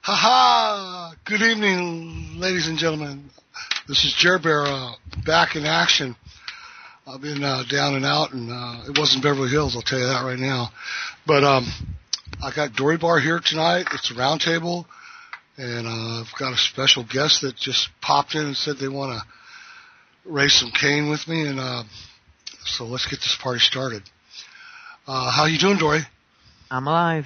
Ha-ha! Good evening, ladies and gentlemen. This is Jer Bear, back in action. I've been down and out, and it wasn't Beverly Hills, I'll tell you that right now. But I got Dory Bar here tonight. It's a round table, and I've got a special guest that just popped in and said they want to raise some cane with me, and so let's get this party started. How you doing, Dory? I'm alive.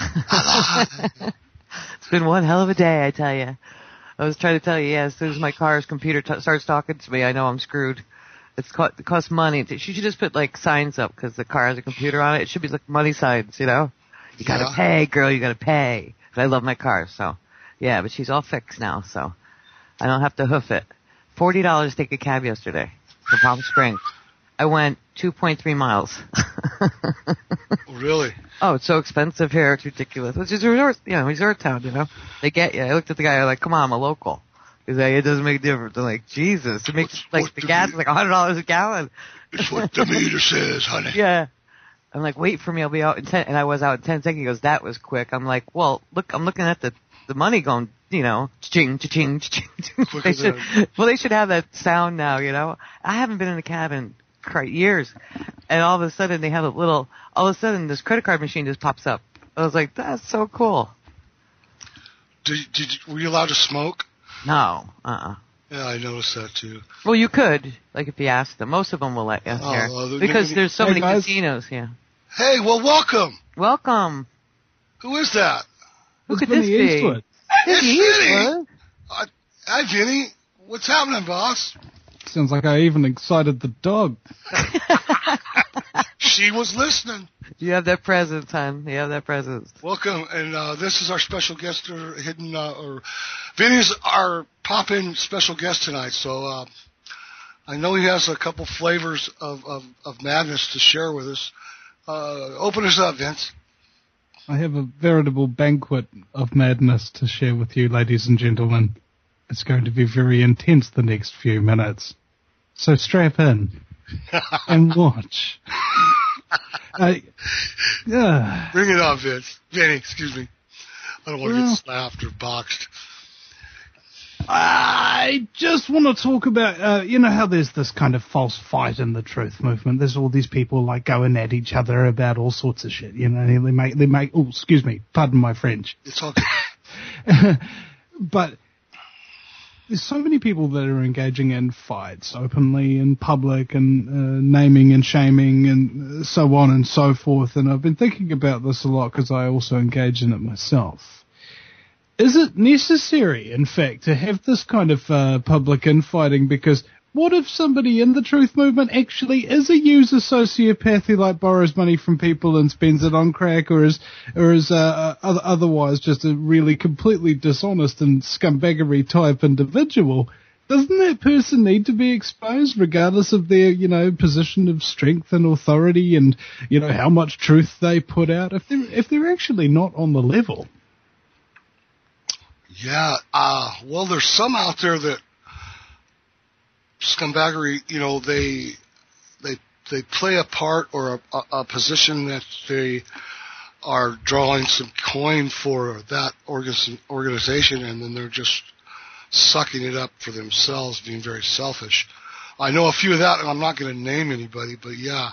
It's been one hell of a day, I tell you. I was trying to tell you, as soon as my car's computer starts talking to me, I know I'm screwed. It costs money. She should just put, like, signs up, because the car has a computer on it. It should be, like, money signs, you know? You gotta pay, girl, you gotta pay. But I love my car, so. Yeah, but she's all fixed now, so. I don't have to hoof it. $40 to take a cab yesterday from Palm Springs. I went 2.3 miles. Really? Oh, it's so expensive here. It's ridiculous. It's just a resort town, you know. They get you. I looked at the guy. I'm like, come on, I'm a local. He's like, it doesn't make a difference. I'm like, Jesus. It makes, like, the gas is like $100 a gallon. It's what the meter says, honey. Yeah. I'm like, wait for me. I'll be out in 10. And I was out in 10 seconds. He goes, that was quick. I'm like, well, look, I'm looking at the money going, you know, cha-ching, cha-ching, cha-ching. They should have that sound now, you know. I haven't been in a cab in years, and all of a sudden this credit card machine just pops up. I was like, that's so cool. Were you allowed to smoke? No. Yeah, I noticed that too. Well, you could, like, if you asked them. Most of them will let you here because there's so many casinos. Yeah. Hey, well, welcome. Welcome. Who is that? Who could this be? It's Vinny. Hi, Vinny. What's happening, boss? Sounds like I even excited the dog. She was listening. You have that presence, hon. You have that presence. Welcome, and this is our special guest, Vinny's our pop-in special guest tonight. So I know he has a couple flavors of madness to share with us. Open us up, Vince. I have a veritable banquet of madness to share with you, ladies and gentlemen. It's going to be very intense the next few minutes. So strap in and watch. Bring it on, Vince. Vinny, excuse me. I don't want to get slapped or boxed. I just want to talk about, you know how there's this kind of false fight in the truth movement. There's all these people, like, going at each other about all sorts of shit, you know. They make, oh, excuse me, pardon my French. It's all good. But there's so many people that are engaging in fights openly in public and naming and shaming and so on and so forth. And I've been thinking about this a lot because I also engage in it myself. Is it necessary, in fact, to have this kind of public infighting? Because what if somebody in the truth movement actually is a user sociopath who, like, borrows money from people and spends it on crack, or is otherwise just a really completely dishonest and scumbaggery type individual? Doesn't that person need to be exposed regardless of their, you know, position of strength and authority and, you know, how much truth they put out if they're actually not on the level? Yeah, well, there's some out there that scumbaggery, you know, they play a part or a position that they are drawing some coin for that organization, and then they're just sucking it up for themselves, being very selfish. I know a few of that, and I'm not going to name anybody, but yeah,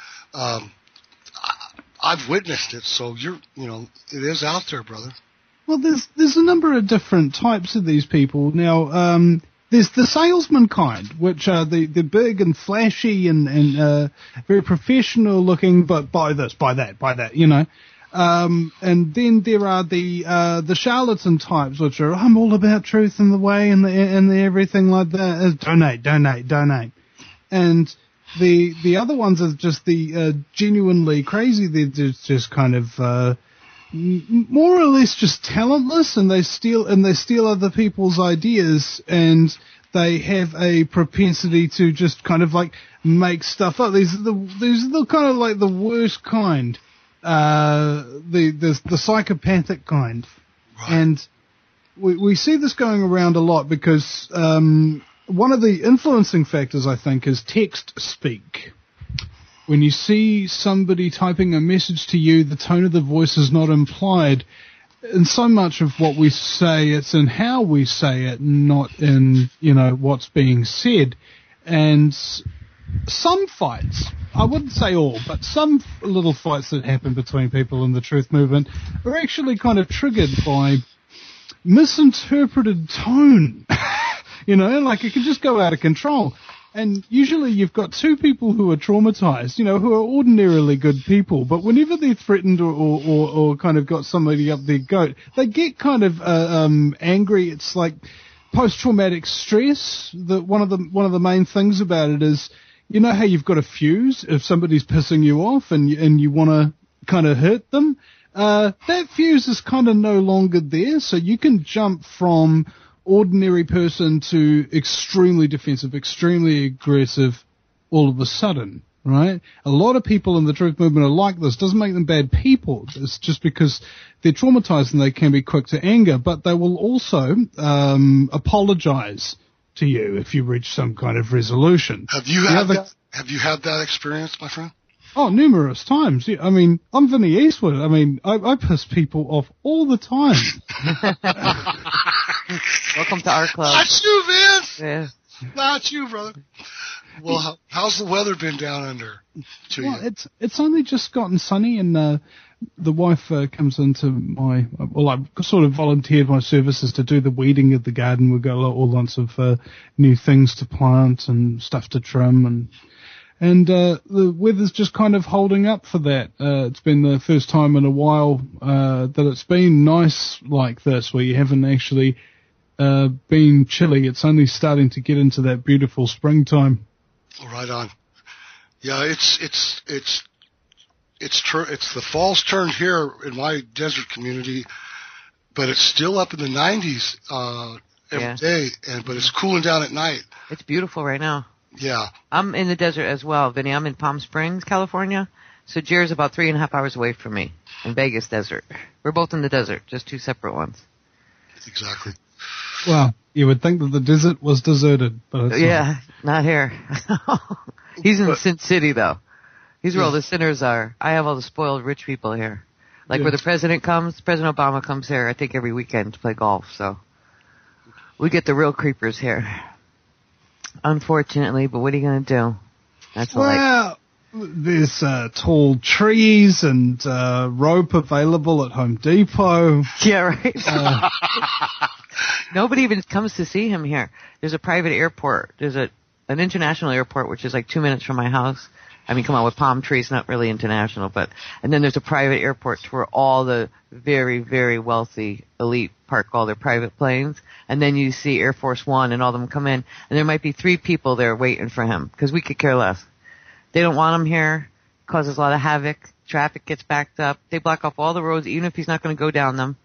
I've witnessed it. So it is out there, brother. Well, there's a number of different types of these people. Now, there's the salesman kind, which are the big and flashy and very professional looking, but buy this, buy that, you know. And then there are the charlatan types, which are, I'm all about truth and the way and the everything like that. Donate. And the other ones are just the genuinely crazy. They're just kind of more or less just talentless, and they steal other people's ideas, and they have a propensity to just kind of like make stuff up. These are the kind of like the worst kind, the psychopathic kind, right. And we see this going around a lot because one of the influencing factors, I think, is text speak. When you see somebody typing a message to you, the tone of the voice is not implied. and so much of what we say, it's in how we say it, not in, what's being said. And some fights, I wouldn't say all, but some little fights that happen between people in the truth movement are actually kind of triggered by misinterpreted tone. Like it can just go out of control. And usually you've got two people who are traumatized, who are ordinarily good people, but whenever they're threatened or kind of got somebody up their goat, they get kind of angry. It's like post-traumatic stress. One of the main things about it is, how you've got a fuse if somebody's pissing you off and you want to kind of hurt them. That fuse is kind of no longer there, so you can jump from ordinary person to extremely defensive, extremely aggressive all of a sudden, right? A lot of people in the truth movement are like this. Doesn't make them bad people. It's just because they're traumatized and they can be quick to anger, but they will also apologize to you if you reach some kind of resolution. Have you had that experience, my friend? Oh, numerous times. Yeah, I mean, I'm Vinny Eastwood. I mean, I piss people off all the time. Welcome to our club. Not you, Vince. Yeah. Not you, brother. Well, how's the weather been down under to you? Well, it's only just gotten sunny, and the wife comes into I sort of volunteered my services to do the weeding of the garden. We've got all lots of new things to plant and stuff to trim, and the weather's just kind of holding up for that. It's been the first time in a while that it's been nice like this, where you haven't actually been chilly. It's only starting to get into that beautiful springtime. Right on. Yeah, it's the fall's turned here in my desert community, but it's still up in the 90s every day, but it's cooling down at night. It's beautiful right now. Yeah. I'm in the desert as well, Vinny. I'm in Palm Springs, California. So Jer's about 3.5 hours away from me in Vegas desert. We're both in the desert, just two separate ones. Exactly. Well, you would think that the desert was deserted, but it's not here. He's in Sin City, though. He's where all the sinners are. I have all the spoiled rich people here. Like where the president comes, President Obama comes here, I think, every weekend to play golf. So we get the real creepers here. Unfortunately, but what are you going to do? That's well, there's tall trees and rope available at Home Depot. Yeah, right. Nobody even comes to see him here. There's a private airport. There's an international airport, which is like 2 minutes from my house. I mean, come on, with palm trees, not really international, and then there's a private airport where all the very, very wealthy elite park all their private planes, and then you see Air Force One and all of them come in, and there might be 3 people there waiting for him, because we could care less. They don't want him here, causes a lot of havoc, traffic gets backed up, they block off all the roads, even if he's not going to go down them.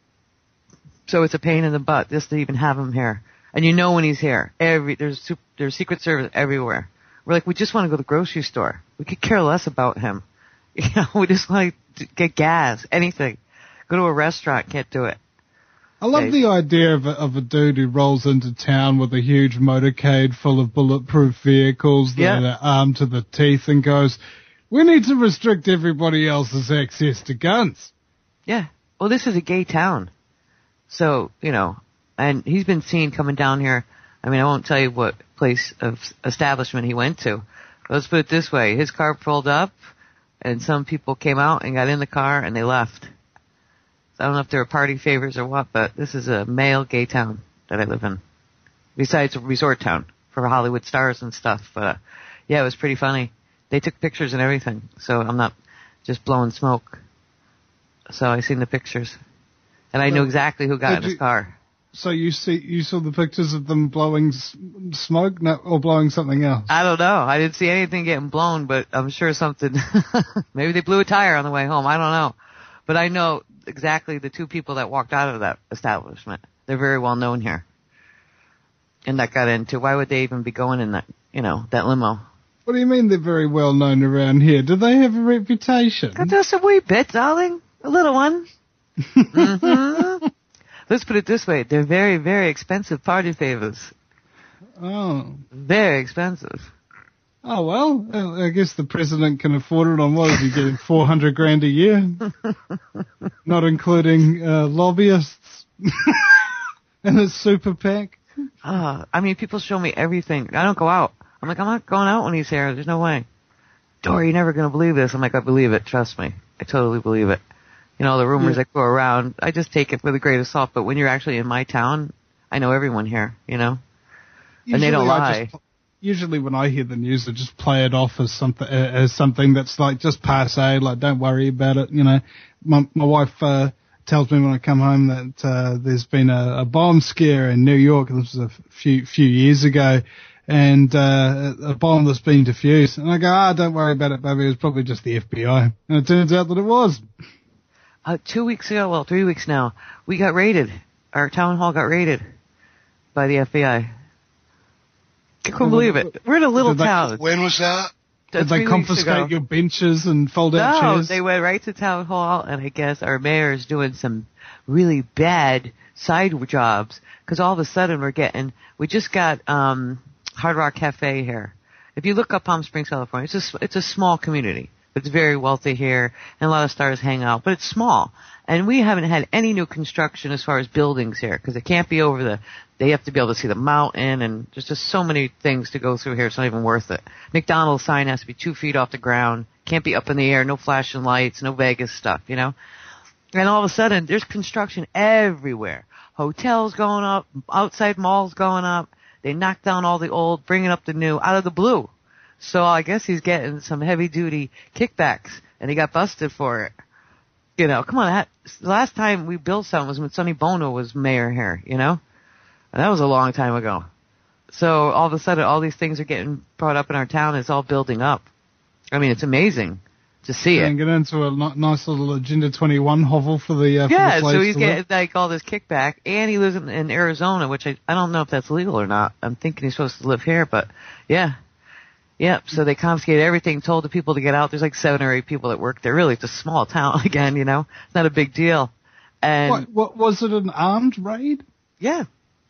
So it's a pain in the butt just to even have him here. And you know when he's here. There's Secret Service everywhere. We're like, we just want to go to the grocery store. We could care less about him. We just want to get gas, anything. Go to a restaurant, can't do it. I love the idea of a dude who rolls into town with a huge motorcade full of bulletproof vehicles that are armed to the teeth and goes, we need to restrict everybody else's access to guns. Yeah. Well, this is a gay town. So, and he's been seen coming down here. I mean, I won't tell you what place of establishment he went to. Let's put it this way. His car pulled up, and some people came out and got in the car, and they left. So I don't know if they were party favors or what, but this is a male gay town that I live in. Besides a resort town for Hollywood stars and stuff. But, it was pretty funny. They took pictures and everything, so I'm not just blowing smoke. So I seen the pictures. And I knew exactly who got in his car. So you saw the pictures of them blowing smoke, or blowing something else? I don't know. I didn't see anything getting blown, but I'm sure something. Maybe they blew a tire on the way home. I don't know. But I know exactly the 2 people that walked out of that establishment. They're very well known here. And that got into, why would they even be going in that, that limo? What do you mean they're very well known around here? Do they have a reputation? Just a wee bit, darling. A little one. Mm-hmm. Let's put it this way. They're very, very expensive party favors. Oh. Very expensive. Oh, well, I guess the president can afford it on what is he getting, $400,000 a year? Not including lobbyists and his super PAC. I mean, people show me everything. I don't go out. I'm like, I'm not going out when he's here. There's no way. Dory, you're never going to believe this. I'm like, I believe it. Trust me. I totally believe it. You know, the rumors that go around, I just take it with a grain of salt. But when you're actually in my town, I know everyone here, you know? And they don't lie. Usually when I hear the news, I just play it off as something that's like just passé, like don't worry about it. You know, my wife tells me when I come home that there's been a bomb scare in New York. This was a few years ago, and a bomb that's been defused. And I go, don't worry about it, baby. It was probably just the FBI. And it turns out that it was. 2 weeks ago, well, 3 weeks now, we got raided. Our town hall got raided by the FBI. I couldn't believe it. We're in a little town. When was that? Did they confiscate your benches and fold out chairs? No, they went right to town hall, and I guess our mayor is doing some really bad side jobs, because all of a sudden we just got Hard Rock Cafe here. If you look up Palm Springs, California, it's a small community. It's very wealthy here, and a lot of stars hang out, but it's small. And we haven't had any new construction as far as buildings here, because it can't be they have to be able to see the mountain, and there's just so many things to go through here, it's not even worth it. McDonald's sign has to be 2 feet off the ground, can't be up in the air, no flashing lights, no Vegas stuff, you know? And all of a sudden, there's construction everywhere. Hotels going up, outside malls going up, they knock down all the old, bringing up the new, out of the blue. So I guess he's getting some heavy-duty kickbacks, and he got busted for it. You know, come on, the last time we built something was when Sonny Bono was mayor here, you know? And that was a long time ago. So all of a sudden, all these things are getting brought up in our town. It's all building up. I mean, it's amazing to see it. And get into a nice little Agenda 21 hovel for the so he's getting like all this kickback, and he lives in Arizona, which I don't know if that's legal or not. I'm thinking he's supposed to live here, but yeah. Yep, so they confiscated everything, told the people to get out. There's like 7 or 8 people that work there. Really, it's a small town again, you know? It's not a big deal. And what was it, an armed raid? Yeah.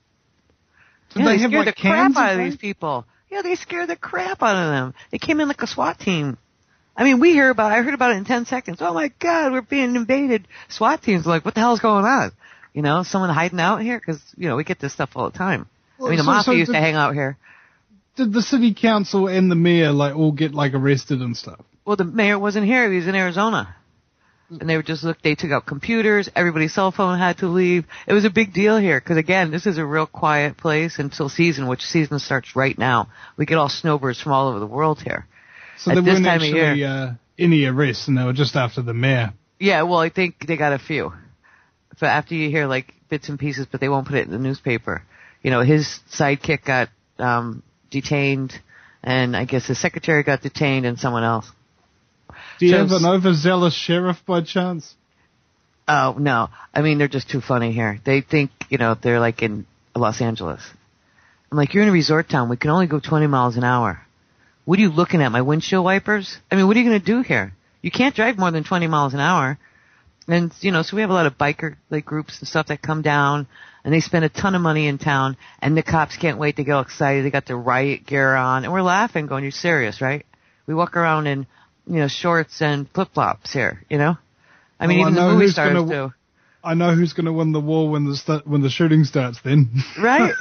They scared the crap out of these people. Yeah, they scared the crap out of them. They came in like a SWAT team. I mean, I heard about it in 10 seconds. Oh my God, we're being invaded. SWAT teams are like, what the hell's going on? You know, someone hiding out here? Because, you know, we get this stuff all the time. Well, I mean, the mafia used to hang out here. Did the city council and the mayor all get arrested and stuff? Well, the mayor wasn't here. He was in Arizona. And they took out computers. Everybody's cell phone had to leave. It was a big deal here because, again, this is a real quiet place until which season starts right now. We get all snowbirds from all over the world here. So there weren't actually any arrests, and they were just after the mayor. Yeah, well, I think they got a few. But after you hear, bits and pieces, but they won't put it in the newspaper. You know, his sidekick got detained, and I guess his secretary got detained, and someone else. Do you have an overzealous sheriff by chance? Oh, no. I mean, they're just too funny here. They think, you know, they're like in Los Angeles. I'm like, you're in a resort town. We can only go 20 miles an hour. What are you looking at, my windshield wipers? I mean, what are you going to do here? You can't drive more than 20 miles an hour. And, you know, so we have a lot of biker groups and stuff that come down, and they spend a ton of money in town, and the cops can't wait to get all excited. They got their riot gear on, and we're laughing, going, you're serious, right? We walk around in, you know, shorts and flip-flops here, you know? I mean, even the movie stars do. I know who's going to win the war when the shooting starts then. Right?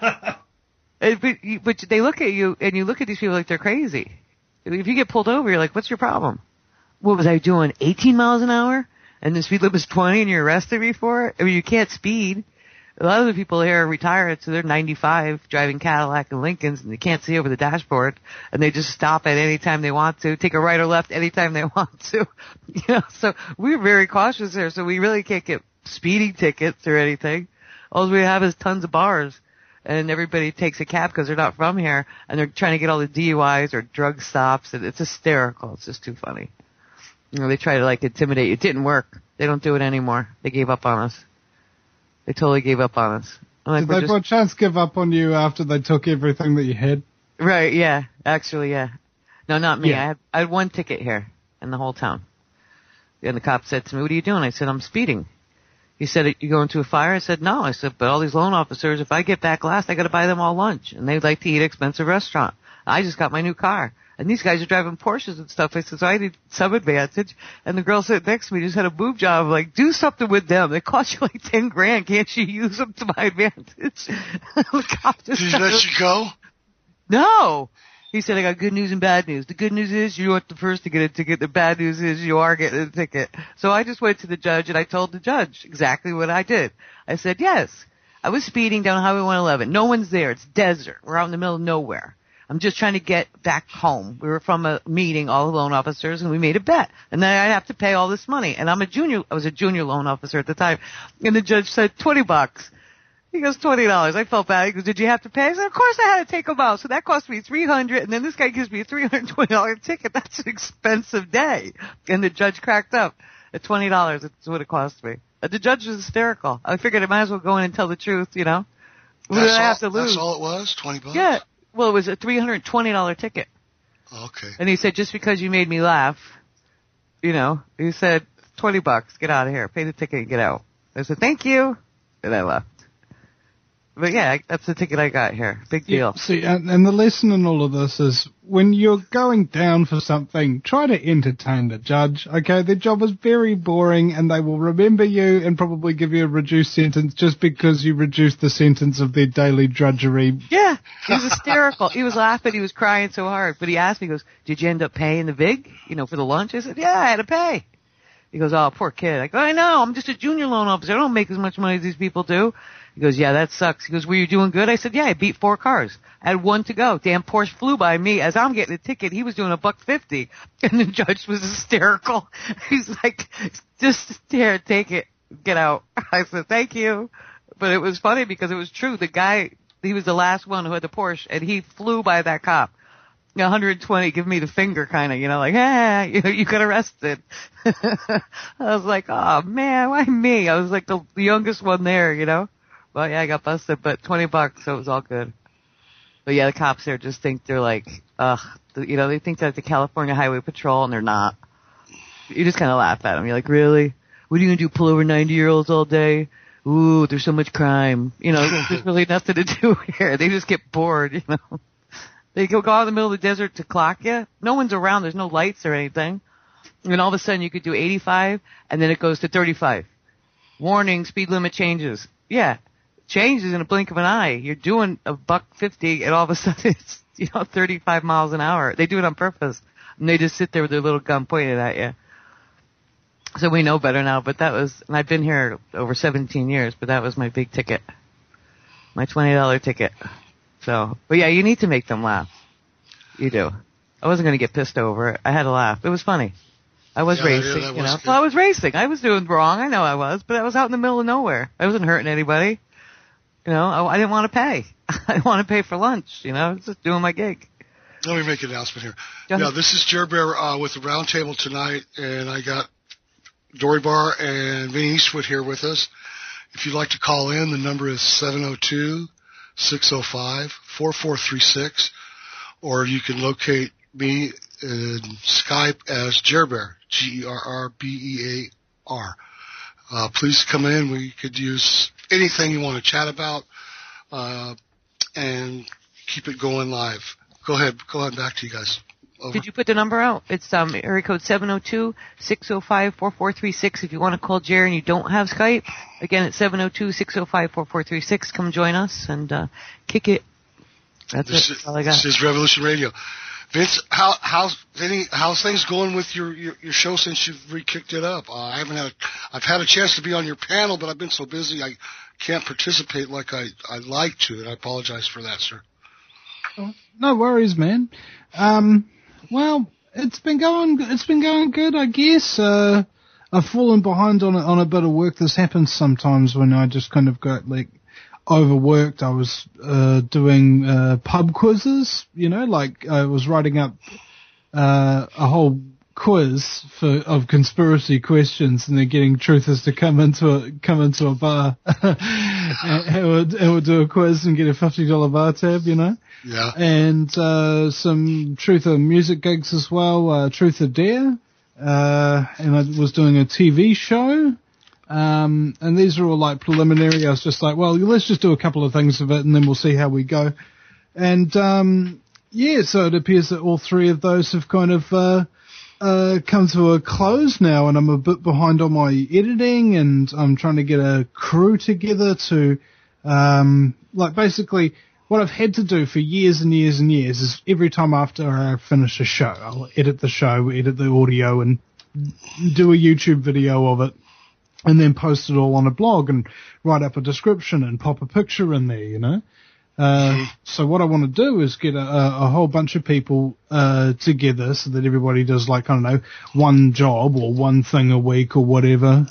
But they look at you, and you look at these people like they're crazy. If you get pulled over, you're like, what's your problem? What was I doing, 18 miles an hour? And the speed limit was 20 and you're arrested me for it? I mean, you can't speed. A lot of the people here are retired, so they're 95 driving Cadillac and Lincolns, and they can't see over the dashboard, and they just stop at any time they want to, take a right or left anytime they want to. You know, so we're very cautious here, so we really can't get speeding tickets or anything. All we have is tons of bars, and everybody takes a cab because they're not from here, and they're trying to get all the DUIs or drug stops, and it's hysterical. It's just too funny. You know, they try to intimidate you. It didn't work. They don't do it anymore. They gave up on us. They totally gave up on us. Did they by chance give up on you after they took everything that you had? Right, yeah. Actually, yeah. No, not me. Yeah. I had one ticket here in the whole town. And the cop said to me, what are you doing? I said, I'm speeding. He said, you going to a fire? I said, no. I said, but all these loan officers, if I get back last, I got to buy them all lunch. And they like to eat at expensive restaurant. I just got my new car. And these guys are driving Porsches and stuff. I said, so I need some advantage. And the girl sitting next to me just had a boob job. Like, do something with them. They cost you like 10 grand. Can't you use them to my advantage? The cop just Did he let you go? No. He said, I got good news and bad news. The good news is you weren't the first to get a ticket. The bad news is you are getting a ticket. So I just went to the judge and I told the judge exactly what I did. I said, yes, I was speeding down Highway 111. No one's there. It's desert. We're out in the middle of nowhere. I'm just trying to get back home. We were from a meeting, all the loan officers, and we made a bet. And then I'd have to pay all this money. And I was a junior loan officer at the time. And the judge said, $20. He goes, $20. I felt bad. He goes, did you have to pay? I said, of course I had to take them out. So that cost me $300. And then this guy gives me a $320 ticket. That's an expensive day. And the judge cracked up at $20. That's what it cost me. The judge was hysterical. I figured I might as well go in and tell the truth, you know. What did I have to lose? That's all it was? $20? Yeah. Well, it was a $320 ticket. Okay. And he said, just because you made me laugh, you know, he said, $20, get out of here. Pay the ticket and get out. I said, thank you. And I left. But yeah, that's the ticket I got here. Big deal. Yeah, see, and the lesson in all of this is when you're going down for something, try to entertain the judge. Okay, their job is very boring and they will remember you and probably give you a reduced sentence just because you reduced the sentence of their daily drudgery. Yeah, he was hysterical. He was laughing. He was crying so hard. But he asked me, he goes, did you end up paying the VIG, you know, for the lunch? I said, yeah, I had to pay. He goes, oh, poor kid. I go, I know. I'm just a junior loan officer. I don't make as much money as these people do. He goes, yeah, that sucks. He goes, were you doing good? I said, yeah, I beat 4 cars. I had 1 to go. Damn Porsche flew by me. As I'm getting a ticket, he was doing $1.50. And the judge was hysterical. He's like, just here, take it, get out. I said, thank you. But it was funny because it was true. The guy, he was the last one who had the Porsche, and he flew by that cop. 120, give me the finger kind of, you know, like, hey, you got arrested. I was like, oh man, why me? I was like the youngest one there, you know. Well, yeah, I got busted, but $20, so it was all good. But yeah, the cops there just think they're like, you know, they think they're the California Highway Patrol, and they're not. You just kind of laugh at them. You're like, really? What are you going to do, pull over 90-year-olds all day? Ooh, there's so much crime. You know, there's really nothing to do here. They just get bored, you know. They go out in the middle of the desert to clock you. No one's around. There's no lights or anything. And all of a sudden you could do 85, and then it goes to 35. Warning, speed limit changes. Yeah. Changes in a blink of an eye. You're doing $1.50 and all of a sudden it's, you know, 35 miles an hour. They do it on purpose. And they just sit there with their little gun pointed at you. So we know better now, but that was, and I've been here over 17 years, but that was my big ticket. My $20 ticket. So, but yeah, you need to make them laugh. You do. I wasn't going to get pissed over it. I had to laugh. It was funny. I was racing, you know. Well, I was racing. I was doing wrong. I know I was, but I was out in the middle of nowhere. I wasn't hurting anybody. You know, I didn't want to pay. I didn't want to pay for lunch, you know. I was just doing my gig. Let me make an announcement here. Yeah, this is Jer Bear with the Roundtable tonight, and I got Dory Bar and Vinny Eastwood here with us. If you'd like to call in, the number is 702-605-4436, or you can locate me in Skype as Jer Bear, Gerrbear. Please come in. We could use anything you want to chat about, and keep it going live. Go ahead, back to you guys. Over. Did you put the number out? It's area code 702-605-4436. If you want to call Jerry and you don't have Skype, again, it's 702-605-4436. Come join us and kick it. That's all I got. This is Revolution Radio. Vince, how's things going with your show since you've re-kicked it up? I've had a chance to be on your panel, but I've been so busy I can't participate like I'd like to, and I apologize for that, sir. Oh, no worries, man. Well, it's been going good, I guess. I've fallen behind on a bit of work. This happens sometimes when I just kind of got like overworked. I was doing pub quizzes, you know, like I was writing up a whole quiz of conspiracy questions, and then getting truthers to come into a bar and we'll do a quiz and get a $50 bar tab, you know. Yeah. And some truther music gigs as well, Truth or Dare, and I was doing a TV show. And these are all like preliminary. I was just like, well, let's just do a couple of things of it and then we'll see how we go. And Yeah, so it appears that all three of those have kind of come to a close now, and I'm a bit behind on my editing, and I'm trying to get a crew together to, basically what I've had to do for years and years and years is every time after I finish a show, I'll edit the show, edit the audio, and do a YouTube video of it, and then post it all on a blog and write up a description and pop a picture in there, you know? So what I want to do is get a whole bunch of people together so that everybody does, like, I don't know, one job or one thing a week or whatever,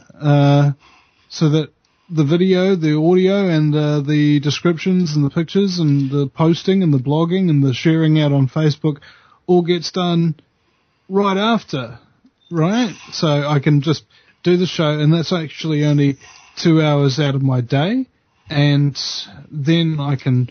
so that the video, the audio, and the descriptions and the pictures and the posting and the blogging and the sharing out on Facebook all gets done right after, right? So I can just do the show, and that's actually only 2 hours out of my day, and then I can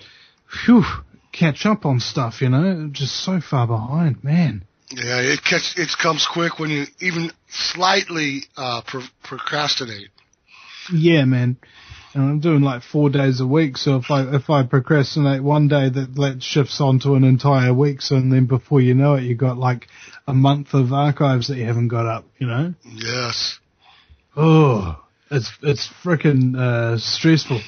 catch up on stuff, you know. Just so far behind, man. Yeah, it comes quick when you even slightly procrastinate. Yeah, man. And I'm doing like 4 days a week, so if I procrastinate one day, that shifts onto an entire week, so and then before you know it, you got like a month of archives that you haven't got up, you know? Yes. Oh, it's frickin' stressful.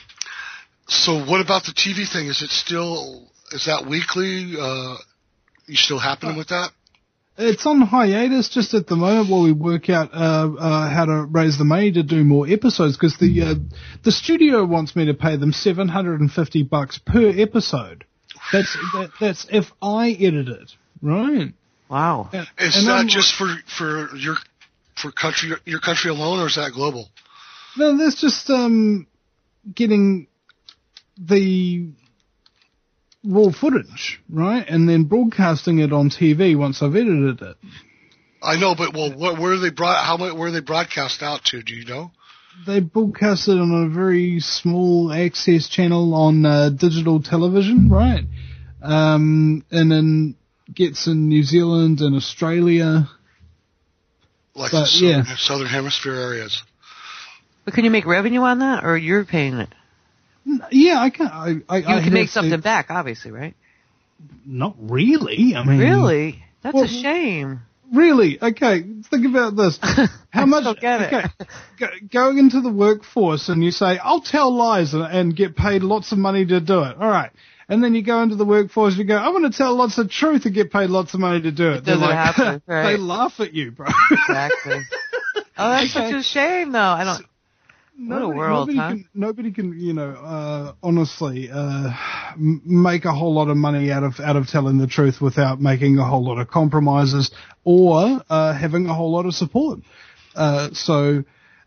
So what about the TV thing? Is that weekly? You still happening with that? It's on hiatus just at the moment while we work out how to raise the money to do more episodes, because the studio wants me to pay them $750 per episode. That's if I edit it, right? Wow. Is that just for your country alone, or is that global? No, that's just getting the raw footage, right, and then broadcasting it on TV once I've edited it. I know, but where are they broadcast out to? Do you know? They broadcast it on a very small access channel on digital television, right? And then gets in New Zealand and Australia, like the southern hemisphere areas. But can you make revenue on that, or you're paying it? Yeah, I can. You can make something back, obviously, right? Not really. I mean, really? That's a shame. Really? Okay, think about this. How much? Don't get it. Going into the workforce and you say, "I'll tell lies and get paid lots of money to do it." All right. And then you go into the workforce and you go, "I'm going to tell lots of truth and get paid lots of money to do it." Doesn't happen, right? They laugh at you, bro. Exactly. Oh, that's such a shame, though. I don't. What a world, nobody can, you know, honestly, make a whole lot of money out of telling the truth without making a whole lot of compromises or having a whole lot of support. So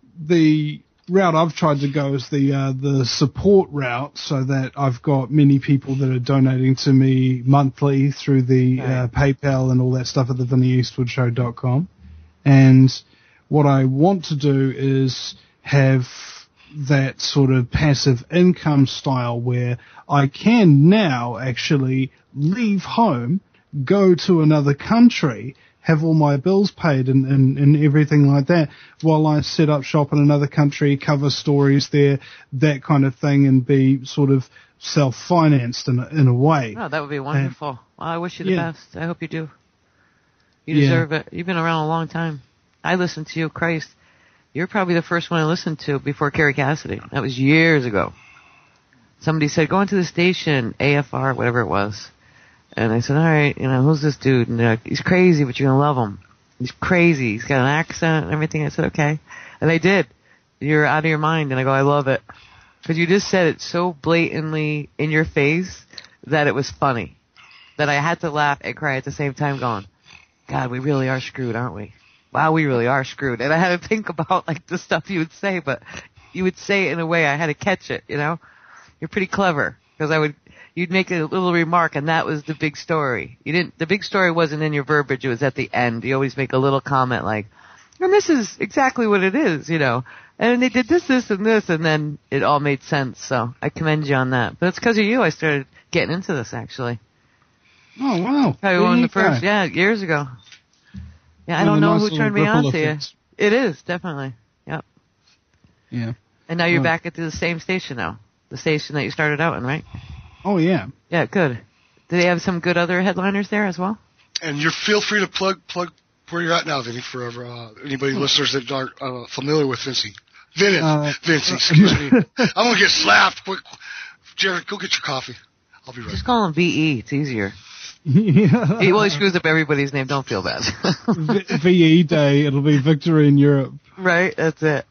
the route I've tried to go is the support route, so that I've got many people that are donating to me monthly through the PayPal and all that stuff at the VinnyEastwoodshow.com. And what I want to do is have that sort of passive income style where I can now actually leave home, go to another country, have all my bills paid and everything like that while I set up shop in another country, cover stories there, that kind of thing, and be sort of self-financed in a way. Oh, that would be wonderful. Well, I wish you the best. I hope you do. You deserve it. You've been around a long time. I listened to you, Christ. You're probably the first one I listened to before Carrie Cassidy. That was years ago. Somebody said, go into the station, AFR, whatever it was. And I said, all right, you know, who's this dude? And they're like, he's crazy, but you're going to love him. He's crazy. He's got an accent and everything. I said, okay. And they did. You're out of your mind. And I go, I love it. Because you just said it so blatantly in your face that it was funny. That I had to laugh and cry at the same time going, God, we really are screwed, aren't we? Wow, we really are screwed. And I had to think about, like, the stuff you would say, but you would say it in a way I had to catch it, you know? You're pretty clever. Because you'd make a little remark, and that was the big story. The big story wasn't in your verbiage, it was at the end. You always make a little comment like, and this is exactly what it is, you know? And they did this, and this, and then it all made sense. So I commend you on that. But it's because of you I started getting into this, actually. Oh, wow. Probably one of the first, years ago. Yeah, I don't know who turned me on to you. It is, definitely. Yep. Yeah. And now you're back at the same station now. The station that you started out in, right? Oh, yeah. Yeah, good. Do they have some good other headliners there as well? And you feel free to plug where you're at now, Vinny, for anybody listeners that aren't familiar with Vincy. Vincy, excuse me. I'm going to get slapped. Quick. Jared, go get your coffee. I'll be right back. Just call him VE. It's easier. Yeah. He always screws up everybody's name. Don't feel bad. VE Day. It'll be Victory in Europe. Right? That's it.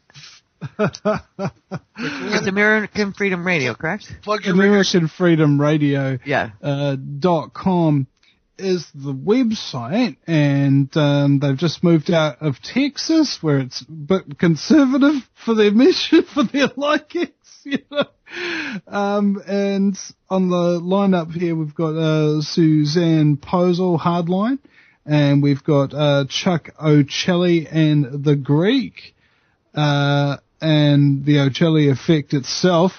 It's American Freedom Radio, correct? Plug your American Freedom Radio. Yeah. .com is the website, and they've just moved out of Texas, where it's a bit conservative for their mission, for their likings, you know. And on the lineup here, we've got Suzanne Posel, Hardline, and we've got Chuck O'Celli and The Greek, and the O'Celli Effect itself.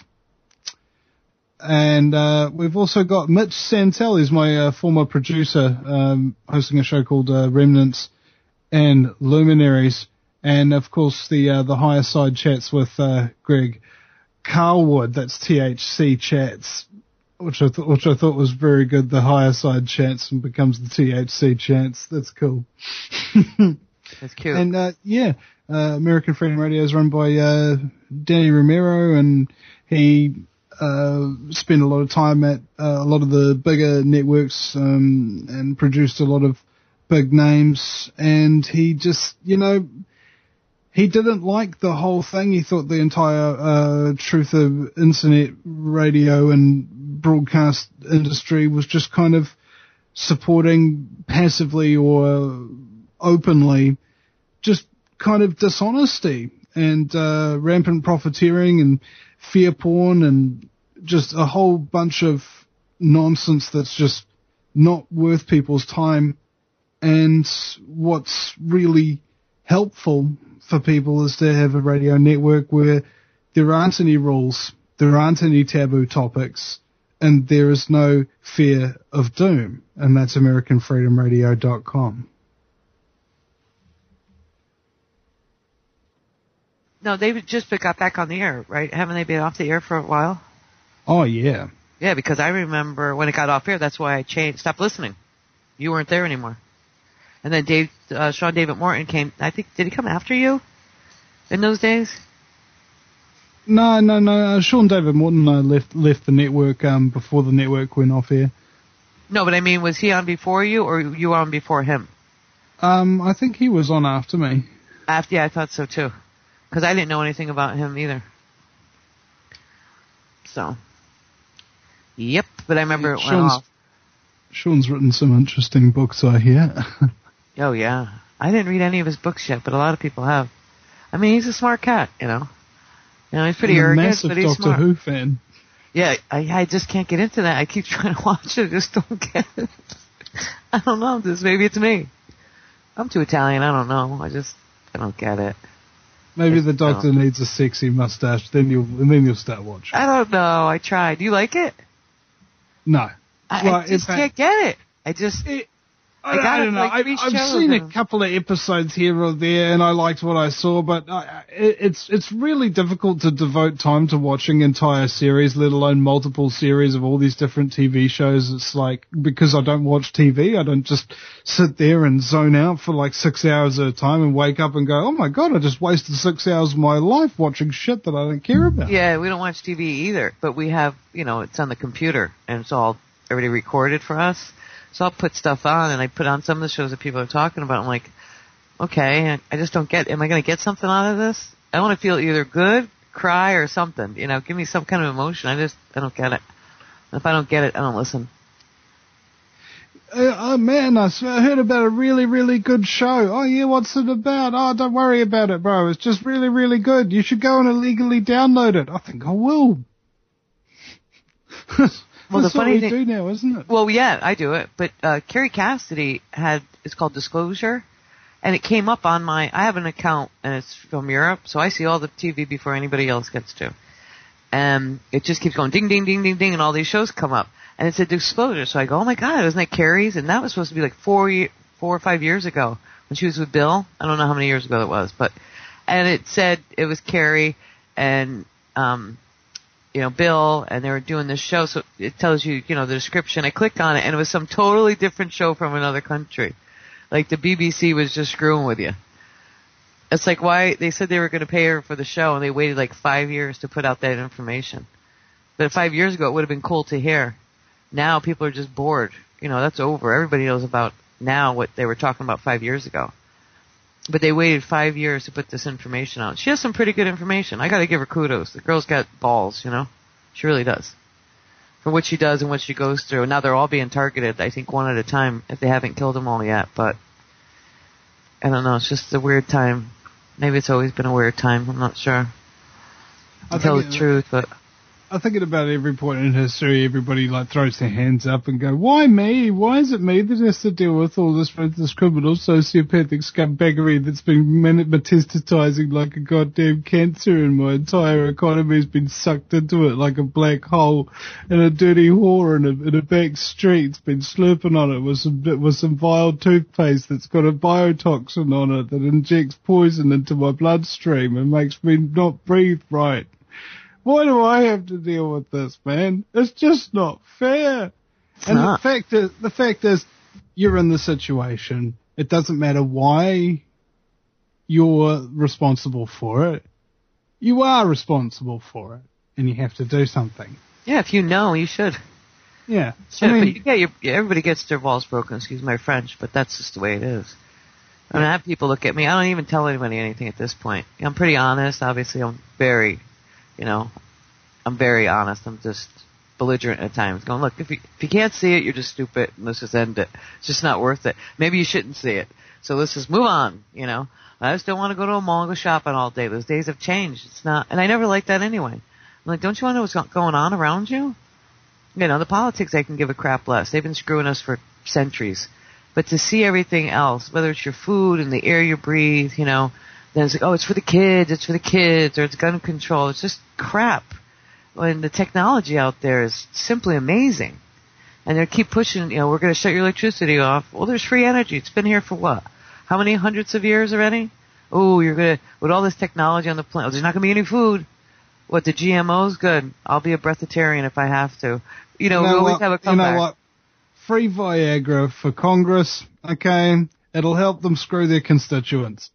And we've also got Mitch Santel, who's my former producer, hosting a show called Remnants and Luminaries, and of course the Higher Side Chats with Greg Carlwood. That's THC Chats, which I thought was very good. The Higher Side Chats and becomes the THC Chats. That's cool. That's cute. And American Freedom Radio is run by Danny Romero, and he spent a lot of time at a lot of the bigger networks and produced a lot of big names, and he just, you know, he didn't like the whole thing. He thought the entire truth of internet radio and broadcast industry was just kind of supporting passively or openly just kind of dishonesty and rampant profiteering and fear porn and just a whole bunch of nonsense that's just not worth people's time. And what's really helpful for people is to have a radio network where there aren't any rules, there aren't any taboo topics, and there is no fear of doom. And that's AmericanFreedomRadio.com. No, they just got back on the air, right? Haven't they been off the air for a while? Oh, yeah. Yeah, because I remember when it got off air, that's why I stopped listening. You weren't there anymore. And then Sean David Morton came, I think, did he come after you in those days? No. Sean David Morton left the network before the network went off air. No, but I mean, was he on before you or you on before him? I think he was on after me. Yeah, I thought so too. Because I didn't know anything about him either. So, yep. But I remember it went off. Sean's written some interesting books, I hear. Oh, yeah. I didn't read any of his books yet, but a lot of people have. I mean, he's a smart cat, you know. You know, he's pretty arrogant, but he's Doctor smart. Who fan. Yeah, I just can't get into that. I keep trying to watch it. I just don't get it. I don't know. Maybe it's me. I'm too Italian. I don't know. I don't get it. Maybe the Doctor needs a sexy mustache, then you'll start watching. I don't know. I tried. Do you like it? No. I just can't get it. I don't know. I've seen a couple of episodes here or there, and I liked what I saw, but it's really difficult to devote time to watching entire series, let alone multiple series of all these different TV shows. It's like, because I don't watch TV, I don't just sit there and zone out for like 6 hours at a time and wake up and go, oh my God, I just wasted 6 hours of my life watching shit that I don't care about. Yeah, we don't watch TV either, but we have, you know, it's on the computer, and it's all already recorded for us. So I'll put stuff on, and I put on some of the shows that people are talking about. I'm like, okay, I just don't get, am I going to get something out of this? I want to feel either good, cry, or something. You know, give me some kind of emotion. I don't get it. And if I don't get it, I don't listen. Oh man, I heard about a really, really good show. Oh yeah, what's it about? Oh, don't worry about it, bro. It's just really, really good. You should go and illegally download it. I think I will. Well, that's the funny what we thing, do now, isn't it? Well, yeah, I do it. But Carrie Cassidy it's called Disclosure, and it came up on I have an account, and it's from Europe, so I see all the TV before anybody else gets to. And it just keeps going ding, ding, ding, ding, ding, and all these shows come up. And it said Disclosure, so I go, oh my God, isn't that Carrie's? And that was supposed to be like 4 or 5 years ago when she was with Bill. I don't know how many years ago that was, and it said it was Carrie, and Bill, and they were doing this show, so it tells you, the description. I clicked on it, and it was some totally different show from another country. Like the BBC was just screwing with you. It's like why they said they were going to pay her for the show, and they waited like 5 years to put out that information. But 5 years ago, it would have been cool to hear. Now people are just bored. That's over. Everybody knows about now what they were talking about 5 years ago. But they waited 5 years to put this information out. She has some pretty good information. I got to give her kudos. The girl's got balls, She really does. For what she does and what she goes through. Now they're all being targeted, I think, one at a time, if they haven't killed them all yet. But I don't know. It's just a weird time. Maybe it's always been a weird time. I'm not sure. To tell the truth, but I think at about every point in history, everybody throws their hands up and go, "Why me? Why is it me that has to deal with all this criminal, sociopathic scumbaggery that's been metastasizing like a goddamn cancer, and my entire economy has been sucked into it like a black hole, and a dirty whore in a back street's been slurping on it with some vile toothpaste that's got a biotoxin on it that injects poison into my bloodstream and makes me not breathe right. Why do I have to deal with this, man? It's just not fair." The fact is, you're in the situation. It doesn't matter why you're responsible for it. You are responsible for it, and you have to do something. Yeah, if you know, you should. Yeah. Everybody gets their balls broken, excuse my French, but that's just the way it is. I mean, I have people look at me. I don't even tell anybody anything at this point. I'm pretty honest. Obviously, I'm very honest. I'm just belligerent at times. Going, look, if you can't see it, you're just stupid, and let's just end it. It's just not worth it. Maybe you shouldn't see it. So let's just move on, I just don't want to go to a mall and go shopping all day. Those days have changed. It's not, and I never liked that anyway. I'm like, don't you want to know what's going on around you? The politics, I can give a crap less. They've been screwing us for centuries. But to see everything else, whether it's your food and the air you breathe, then it's like, oh, it's for the kids, or it's gun control. It's just crap. When the technology out there is simply amazing. And they keep pushing, we're going to shut your electricity off. Well, there's free energy. It's been here for what? How many hundreds of years already? Oh, you're going to, with all this technology on the planet, there's not going to be any food. What, the GMOs? Good. I'll be a breatharian if I have to. We always have a comeback. You know what? Free Viagra for Congress, okay? It'll help them screw their constituents.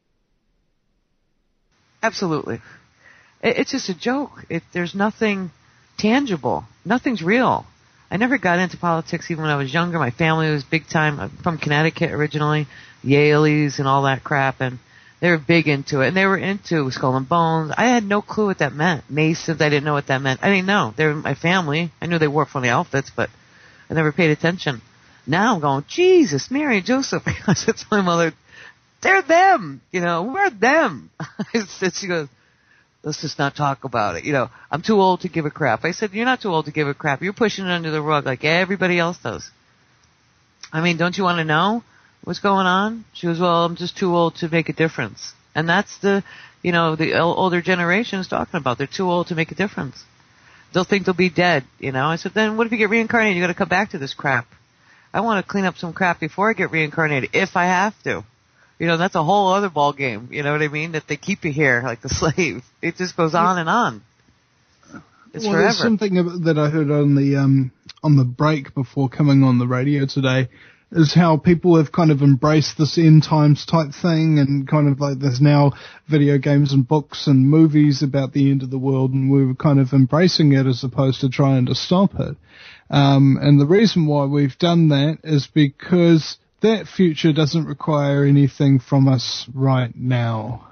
Absolutely. It's just a joke. There's nothing tangible. Nothing's real. I never got into politics even when I was younger. My family was big time. I'm from Connecticut originally, Yaleys and all that crap, and they were big into it. And they were into Skull and Bones. I had no clue what that meant. Masons, I didn't know what that meant. I didn't know. They were my family. I knew they wore funny outfits, but I never paid attention. Now I'm going, Jesus, Mary and Joseph. I said to my mother, they're them. We're them. She goes, let's just not talk about it. I'm too old to give a crap. I said, you're not too old to give a crap. You're pushing it under the rug like everybody else does. I mean, don't you want to know what's going on? She goes, well, I'm just too old to make a difference. And that's the older generation is talking about. They're too old to make a difference. They'll think they'll be dead, I said, then what if you get reincarnated? You got to come back to this crap. I want to clean up some crap before I get reincarnated, if I have to. That's a whole other ball game. You know what I mean? That they keep you here like the slave. It just goes on and on. It's forever. There's something that I heard on the break before coming on the radio today, is how people have kind of embraced this end times type thing, and kind of like there's now video games and books and movies about the end of the world, and we were kind of embracing it as opposed to trying to stop it. And the reason why we've done that is because that future doesn't require anything from us right now.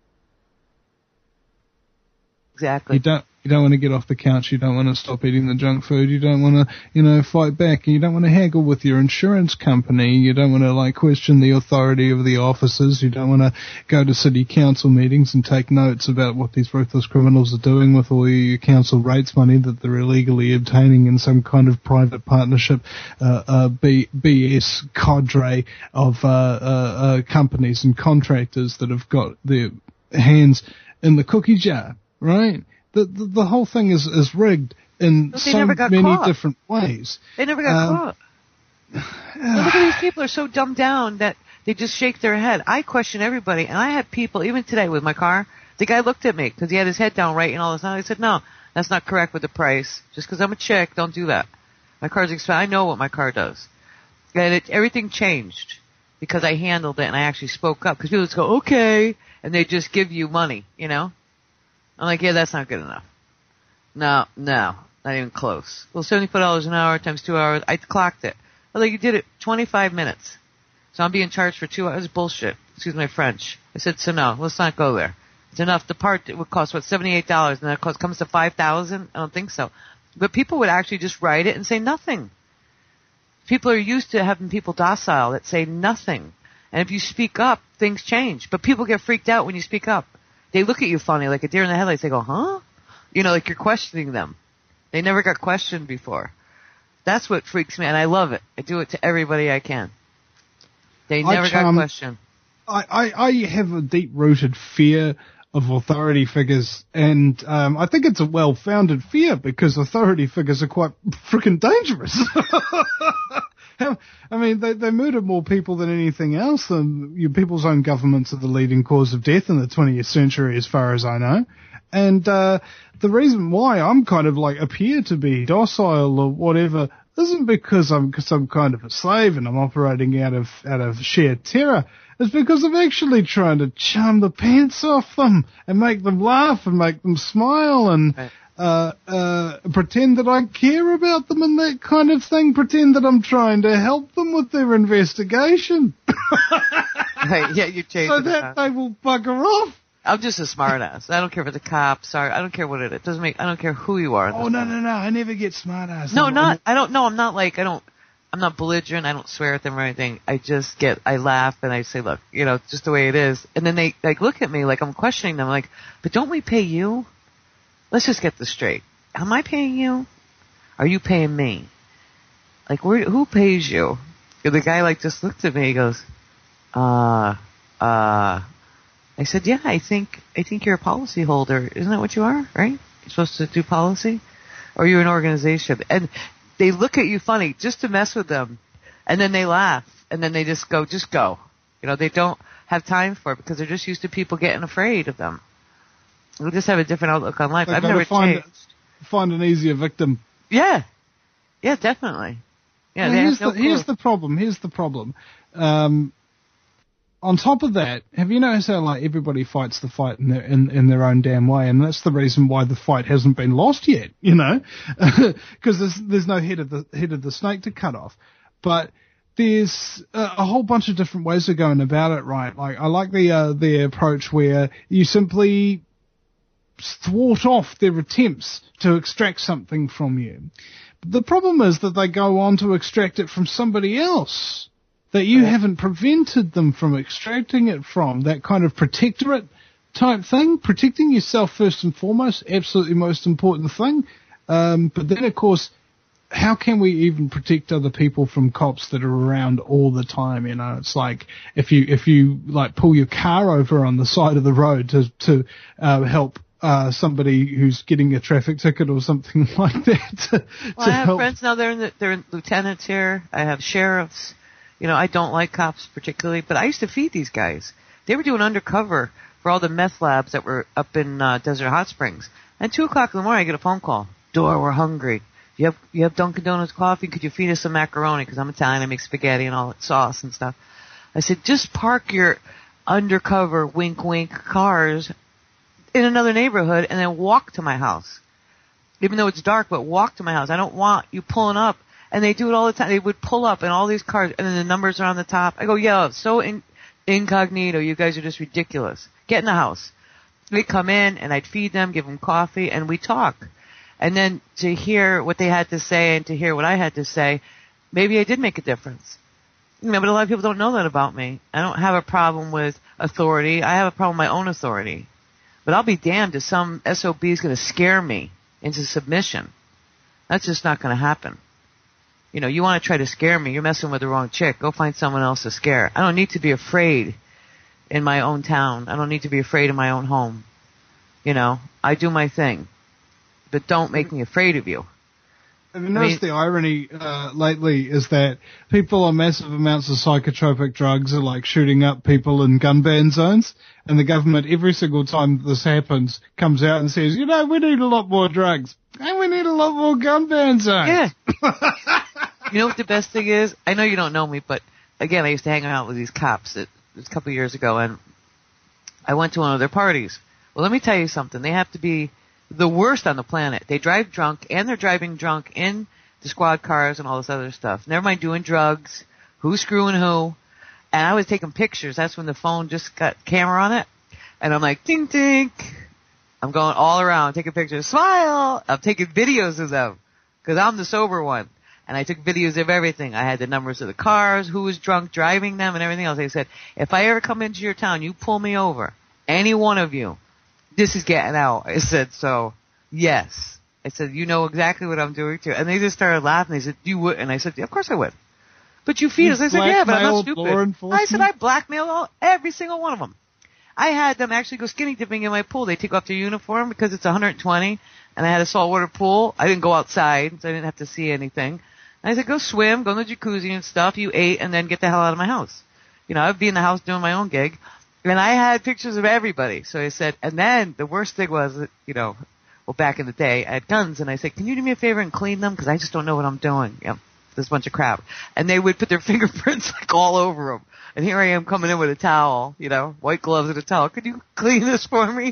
Exactly. You don't want to get off the couch. You don't want to stop eating the junk food. You don't want to, fight back. You don't want to haggle with your insurance company. You don't want to, question the authority of the officers. You don't want to go to city council meetings and take notes about what these ruthless criminals are doing with all your council rates money that they're illegally obtaining in some kind of private partnership, BS cadre of companies and contractors that have got their hands in the cookie jar, right? The whole thing is rigged in so many different ways. They never got caught. Look at these people are so dumbed down that they just shake their head. I question everybody, and I had people, even today with my car, the guy looked at me because he had his head down right and all this. And I said, no, That's not correct with the price. Just because I'm a chick, don't do that. My car's expensive. I know what my car does. And everything changed because I handled it and I actually spoke up. Because people just go, okay, and they just give you money, you know? I'm like, yeah, that's not good enough. No, not even close. Well, $74 an hour times 2 hours, I clocked it. I was like, you did it 25 minutes. So I'm being charged for 2 hours. Bullshit. Excuse my French. I said, so no, let's not go there. It's enough. The part would cost, $78, and then it comes to $5,000? I don't think so. But people would actually just write it and say nothing. People are used to having people docile that say nothing. And if you speak up, things change. But people get freaked out when you speak up. They look at you funny, like a deer in the headlights. They go, huh? You know, like you're questioning them. They never got questioned before. That's what freaks me, and I love it. I do it to everybody I can. They never got questioned. I have a deep-rooted fear of authority figures, and I think it's a well-founded fear because authority figures are quite freaking dangerous. I mean, they murder more people than anything else, and people's own governments are the leading cause of death in the 20th century, as far as I know. And the reason why I'm kind of like appear to be docile or whatever isn't because I'm some kind of a slave and I'm operating out of sheer terror. It's because I'm actually trying to charm the pants off them and make them laugh and make them smile and pretend that I care about them and that kind of thing. Pretend that I'm trying to help them with their investigation. Right, yeah, you change so that they will bugger off. I'm just a smartass. I don't care if it's a cop. Sorry, I don't care what it is. I don't care who you are. Oh, no. I never get smartass. No, I'm not belligerent. I don't swear at them or anything. I laugh and I say, look, you know, it's just the way it is. And then they like look at me like I'm questioning them. Like, but don't we pay you? Let's just get this straight. Am I paying you? Are you paying me? Like, who pays you? And the guy like just looked at me. He goes, I said, yeah, I think you're a policy holder. Isn't that what you are, right? You're supposed to do policy? Or you're an organization. And they look at you funny just to mess with them. And then they laugh. And then they just go. You know, they don't have time for it because they're just used to people getting afraid of them. They just have a different outlook on life. I've never changed. Find an easier victim. Yeah. Yeah, definitely. Yeah, here's the problem. On top of that, have you noticed how like everybody fights the fight in their own damn way, and that's the reason why the fight hasn't been lost yet, you know, because there's no head of the snake to cut off. But there's a whole bunch of different ways of going about it, right? Like I like the approach where you simply thwart off their attempts to extract something from you. But the problem is that they go on to extract it from somebody else that you haven't prevented them from extracting it from. That kind of protectorate type thing, protecting yourself first and foremost, absolutely most important thing. But then, of course, how can we even protect other people from cops that are around all the time? You know, it's like if you like pull your car over on the side of the road to help somebody who's getting a traffic ticket or something like that. I have friends now. They're lieutenants here. I have sheriffs. You know, I don't like cops particularly, but I used to feed these guys. They were doing undercover for all the meth labs that were up in Desert Hot Springs. And 2 o'clock in the morning, I get a phone call. Dora, we're hungry. You have Dunkin' Donuts coffee? Could you feed us some macaroni? Because I'm Italian, I make spaghetti and all that sauce and stuff. I said, just park your undercover wink wink cars in another neighborhood and then walk to my house. Even though it's dark, but walk to my house. I don't want you pulling up. And they do it all the time. They would pull up in all these cars, and then the numbers are on the top. I go, yeah, so incognito. You guys are just ridiculous. Get in the house. They'd come in, and I'd feed them, give them coffee, and we'd talk. And then to hear what they had to say and to hear what I had to say, maybe I did make a difference. You know, but a lot of people don't know that about me. I don't have a problem with authority. I have a problem with my own authority. But I'll be damned if some SOB is going to scare me into submission. That's just not going to happen. You know, you want to try to scare me, you're messing with the wrong chick. Go find someone else to scare. I don't need to be afraid in my own town. I don't need to be afraid in my own home. You know, I do my thing. But don't make me afraid of you. Have you noticed the irony lately is that people on massive amounts of psychotropic drugs are like shooting up people in gun ban zones, and the government every single time this happens comes out and says, we need a lot more drugs and we need a lot more gun ban zones. Yeah. You know what the best thing is? I know you don't know me, but again, I used to hang out with these cops. It was a couple of years ago, and I went to one of their parties. Well, let me tell you something. They have to be the worst on the planet. They drive drunk, and they're driving drunk in the squad cars and all this other stuff. Never mind doing drugs, who's screwing who. And I was taking pictures. That's when the phone just got camera on it. And I'm like, tink, tink. I'm going all around taking pictures. Smile! I'm taking videos of them because I'm the sober one. And I took videos of everything. I had the numbers of the cars, who was drunk driving them, and everything else. They said, if I ever come into your town, you pull me over, any one of you, this is getting out. I said, so, yes. I said, you know exactly what I'm doing too. And they just started laughing. They said, you would? And I said, yeah, of course I would. But you feed us. I said, yeah, but I'm not stupid. I said, I blackmailed every single one of them. I had them actually go skinny dipping in my pool. They take off their uniform because it's 120, and I had a saltwater pool. I didn't go outside, so I didn't have to see anything. And I said, go swim, go in the jacuzzi and stuff. You ate, and then get the hell out of my house. I'd be in the house doing my own gig. And I had pictures of everybody. So I said, and then the worst thing was, back in the day, I had guns, and I said, can you do me a favor and clean them? Because I just don't know what I'm doing. This bunch of crap. And they would put their fingerprints all over them. And here I am coming in with a towel, white gloves and a towel. Could you clean this for me?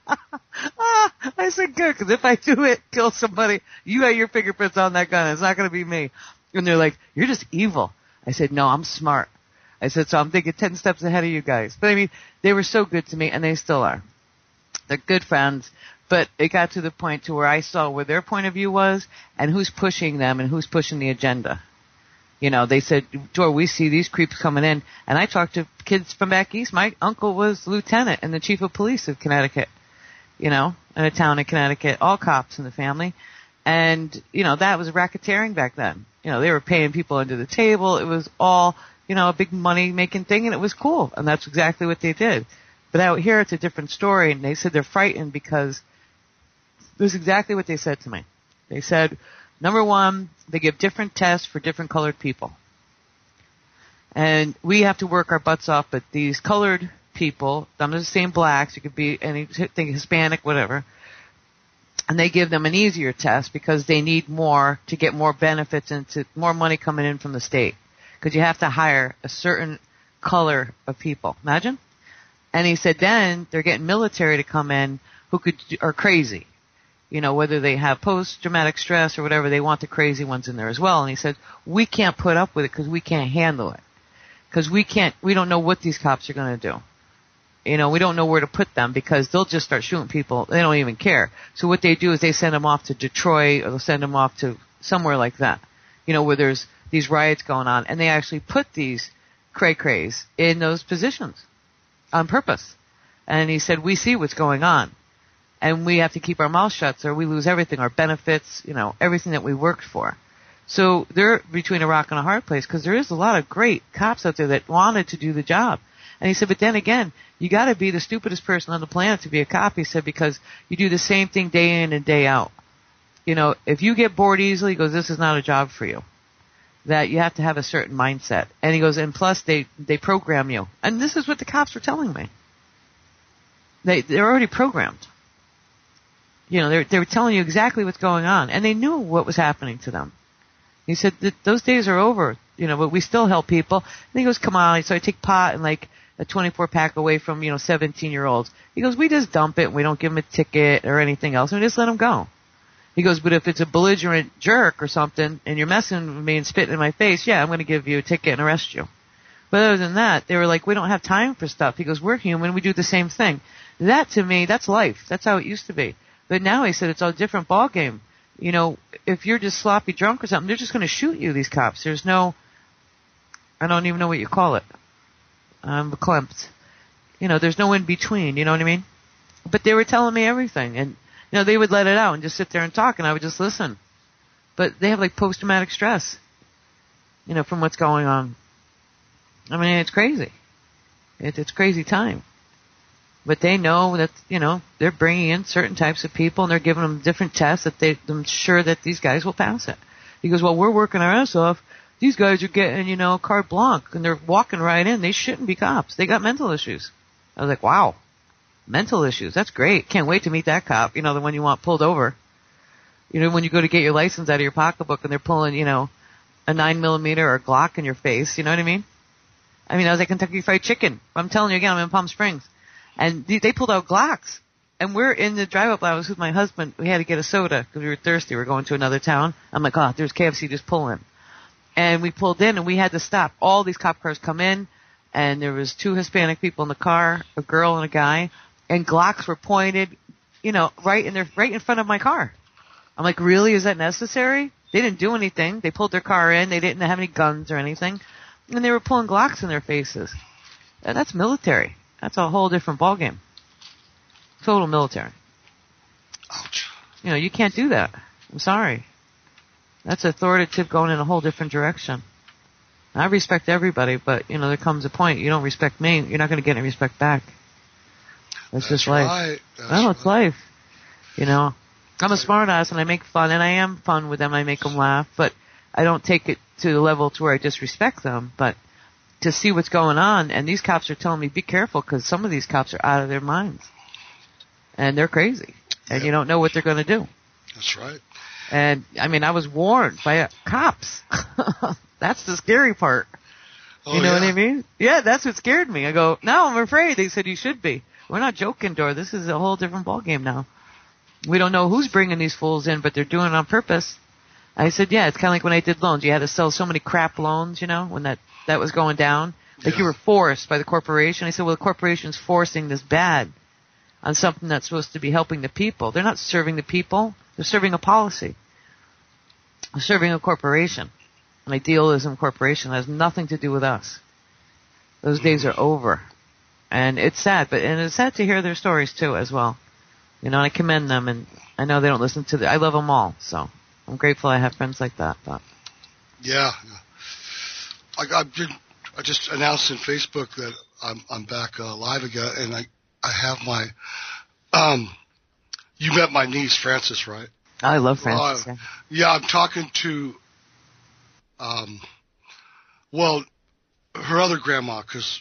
I said, good, because if I do it, kill somebody, you got your fingerprints on that gun. It's not going to be me. And they're like, you're just evil. I said, no, I'm smart. I said, so I'm thinking 10 steps ahead of you guys. But they were so good to me, and they still are. They're good friends. But it got to the point to where I saw where their point of view was and who's pushing them and who's pushing the agenda. They said, Dor, we see these creeps coming in. And I talked to kids from back east. My uncle was lieutenant and the chief of police of Connecticut, in a town in Connecticut, all cops in the family. And, that was racketeering back then. They were paying people under the table. It was all, a big money-making thing, and it was cool. And that's exactly what they did. But out here, it's a different story. And they said they're frightened because this is exactly what they said to me. They said, number one, they give different tests for different colored people. And we have to work our butts off, but these colored people, I'm not saying blacks, you could be anything, Hispanic, whatever, and they give them an easier test because they need more to get more benefits and to more money coming in from the state. Because you have to hire a certain color of people. Imagine? And he said then they're getting military to come in who are crazy. Whether they have post-traumatic stress or whatever, they want the crazy ones in there as well. And he said, we can't put up with it because we can't handle it. Because we don't know what these cops are going to do. We don't know where to put them because they'll just start shooting people. They don't even care. So what they do is they send them off to Detroit or they'll send them off to somewhere like that, where there's these riots going on. And they actually put these cray-crays in those positions on purpose. And he said, we see what's going on. And we have to keep our mouth shut or we lose everything, our benefits, everything that we worked for. So they're between a rock and a hard place because there is a lot of great cops out there that wanted to do the job. And he said, but then again, you got to be the stupidest person on the planet to be a cop, he said, because you do the same thing day in and day out. If you get bored easily, he goes, this is not a job for you. That you have to have a certain mindset. And he goes, and plus they program you. And this is what the cops were telling me. They're already programmed. They were telling you exactly what's going on. And they knew what was happening to them. He said that those days are over, but we still help people. And he goes, come on. So I take pot and like a 24-pack away from, 17-year-olds. He goes, we just dump it and we don't give them a ticket or anything else. And we just let them go. He goes, but if it's a belligerent jerk or something and you're messing with me and spitting in my face, yeah, I'm going to give you a ticket and arrest you. But other than that, they were like, we don't have time for stuff. He goes, we're human. We do the same thing. That, to me, that's life. That's how it used to be. But now he said it's a different ball game. If you're just sloppy drunk or something, they're just going to shoot you, these cops. There's no, I don't even know what you call it. Verklempt. There's no in between, you know what I mean? But they were telling me everything. And, they would let it out and just sit there and talk and I would just listen. But they have like post-traumatic stress, from what's going on. I mean, it's crazy. It's crazy time. But they know that, they're bringing in certain types of people and they're giving them different tests that I'm sure that these guys will pass it. He goes, well, we're working our ass off. These guys are getting, carte blanche and they're walking right in. They shouldn't be cops. They got mental issues. I was like, wow, mental issues. That's great. Can't wait to meet that cop, the one you want pulled over. When you go to get your license out of your pocketbook and they're pulling, a 9mm or a Glock in your face, you know what I mean? I was at Kentucky Fried Chicken. I'm telling you again, I'm in Palm Springs. And they pulled out Glocks. And we're in the drive-up. I was with my husband. We had to get a soda because we were thirsty. We were going to another town. I'm like, oh, there's KFC, just pull in. And we pulled in and we had to stop. All these cop cars come in and there was 2 Hispanic people in the car, a girl and a guy, and Glocks were pointed, right in front of my car. I'm like, really? Is that necessary? They didn't do anything. They pulled their car in. They didn't have any guns or anything. And they were pulling Glocks in their faces. And that's military. That's a whole different ballgame. Total military. Ouch. You can't do that. I'm sorry. That's authoritative going in a whole different direction. I respect everybody, but, there comes a point you don't respect me, you're not going to get any respect back. That's just life. Right. It's life. I'm a smart ass and I make fun, and I am fun with them. I make them laugh, but I don't take it to the level to where I disrespect them. But to see what's going on, and these cops are telling me, be careful, because some of these cops are out of their minds. And they're crazy. And you don't know what they're going to do. That's right. And, I was warned by cops. That's the scary part. You know what I mean? Yeah, that's what scared me. I go, no, I'm afraid. They said you should be. We're not joking, Dor. This is a whole different ballgame now. We don't know who's bringing these fools in, but they're doing it on purpose. I said, yeah, it's kind of like when I did loans. You had to sell so many crap loans, when that was going down. Like you were forced by the corporation. I said, well, the corporation's forcing this bad on something that's supposed to be helping the people. They're not serving the people. They're serving a policy. They're serving a corporation. An idealism corporation that has nothing to do with us. Those days are over. And it's sad, and it's sad to hear their stories too as well. And I commend them, and I know they don't listen to I love them all, so I'm grateful I have friends like that. But yeah. I just announced in Facebook that I'm back live again, and I have my you met my niece Frances, right? I love Frances. Yeah, I'm talking to her other grandma, because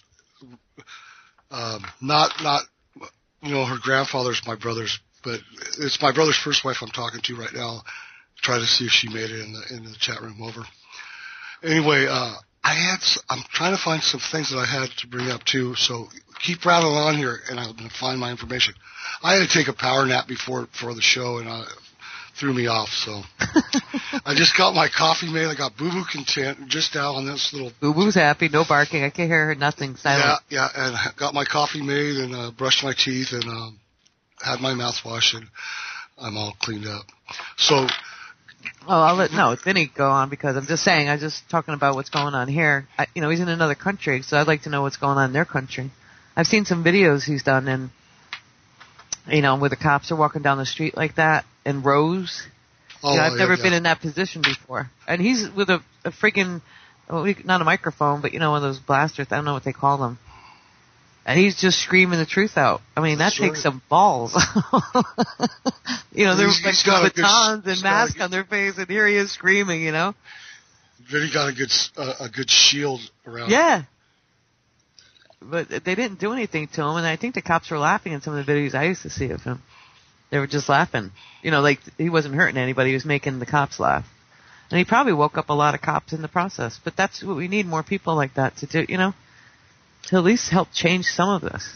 not her grandfather's my brother's, but it's my brother's first wife I'm talking to right now. Try to see if she made it in the chat room over. Anyway, I'm trying to find some things that I had to bring up too, so keep rattling on here and I'm going to find my information. I had to take a power nap before the show and threw me off, so I just got my coffee made. I got Boo Boo content just now on this little. Boo Boo's happy, no barking. I can't hear her, nothing. Silent. Yeah, and I got my coffee made and brushed my teeth and had my mouthwash and I'm all cleaned up. So. I'll let Vinny go on, because I'm just saying, I'm just talking about what's going on here. He's in another country, so I'd like to know what's going on in their country. I've seen some videos he's done, and where the cops are walking down the street like that in rows. I've never been in that position before. And he's with a freaking, not a microphone, but one of those blasters. I don't know what they call them. And he's just screaming the truth out. That takes some balls. They're like batons and masks on their face, and here he is screaming, Then he got a good shield around him. Yeah. But they didn't do anything to him, and I think the cops were laughing in some of the videos I used to see of him. They were just laughing. Like he wasn't hurting anybody, he was making the cops laugh. And he probably woke up a lot of cops in the process. But that's what we need, more people like that to do, to at least help change some of this.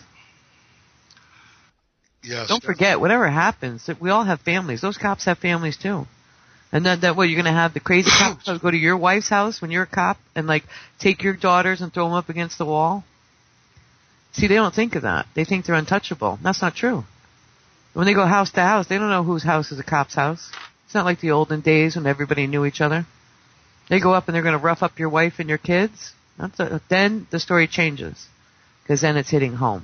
Yes. Don't forget, whatever happens, we all have families. Those cops have families too. And then you're going to have the crazy cops go to your wife's house when you're a cop and take your daughters and throw them up against the wall? See, they don't think of that. They think they're untouchable. That's not true. When they go house to house, they don't know whose house is a cop's house. It's not like the olden days when everybody knew each other. They go up and they're going to rough up your wife and your kids. Then the story changes, because then it's hitting home.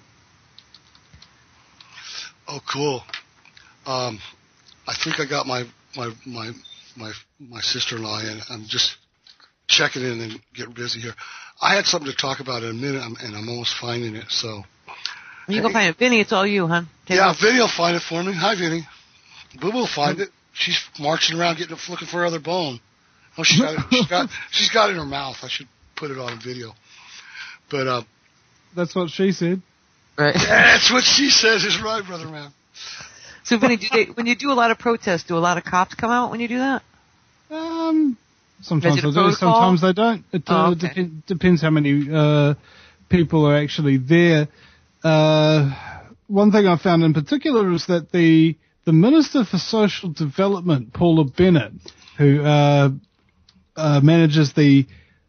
Oh, cool. I think I got my sister-in-law in. I'm just checking in and getting busy here. I had something to talk about in a minute, and I'm almost finding it. So You go find it. Vinny, it's all you, hon. Vinny will find it for me. Hi, Vinny. Boo Boo will find it. She's marching around looking for her other bone. Oh, she's got it in her mouth. I should put it on video. But that's what she said. Right. That's what she says is right, brother man. So, Vinny, when you do a lot of protests, do a lot of cops come out when you do that? Sometimes they do, sometimes they don't. It depends how many people are actually there. One thing I found in particular is that the Minister for Social Development, Paula Bennett, who manages the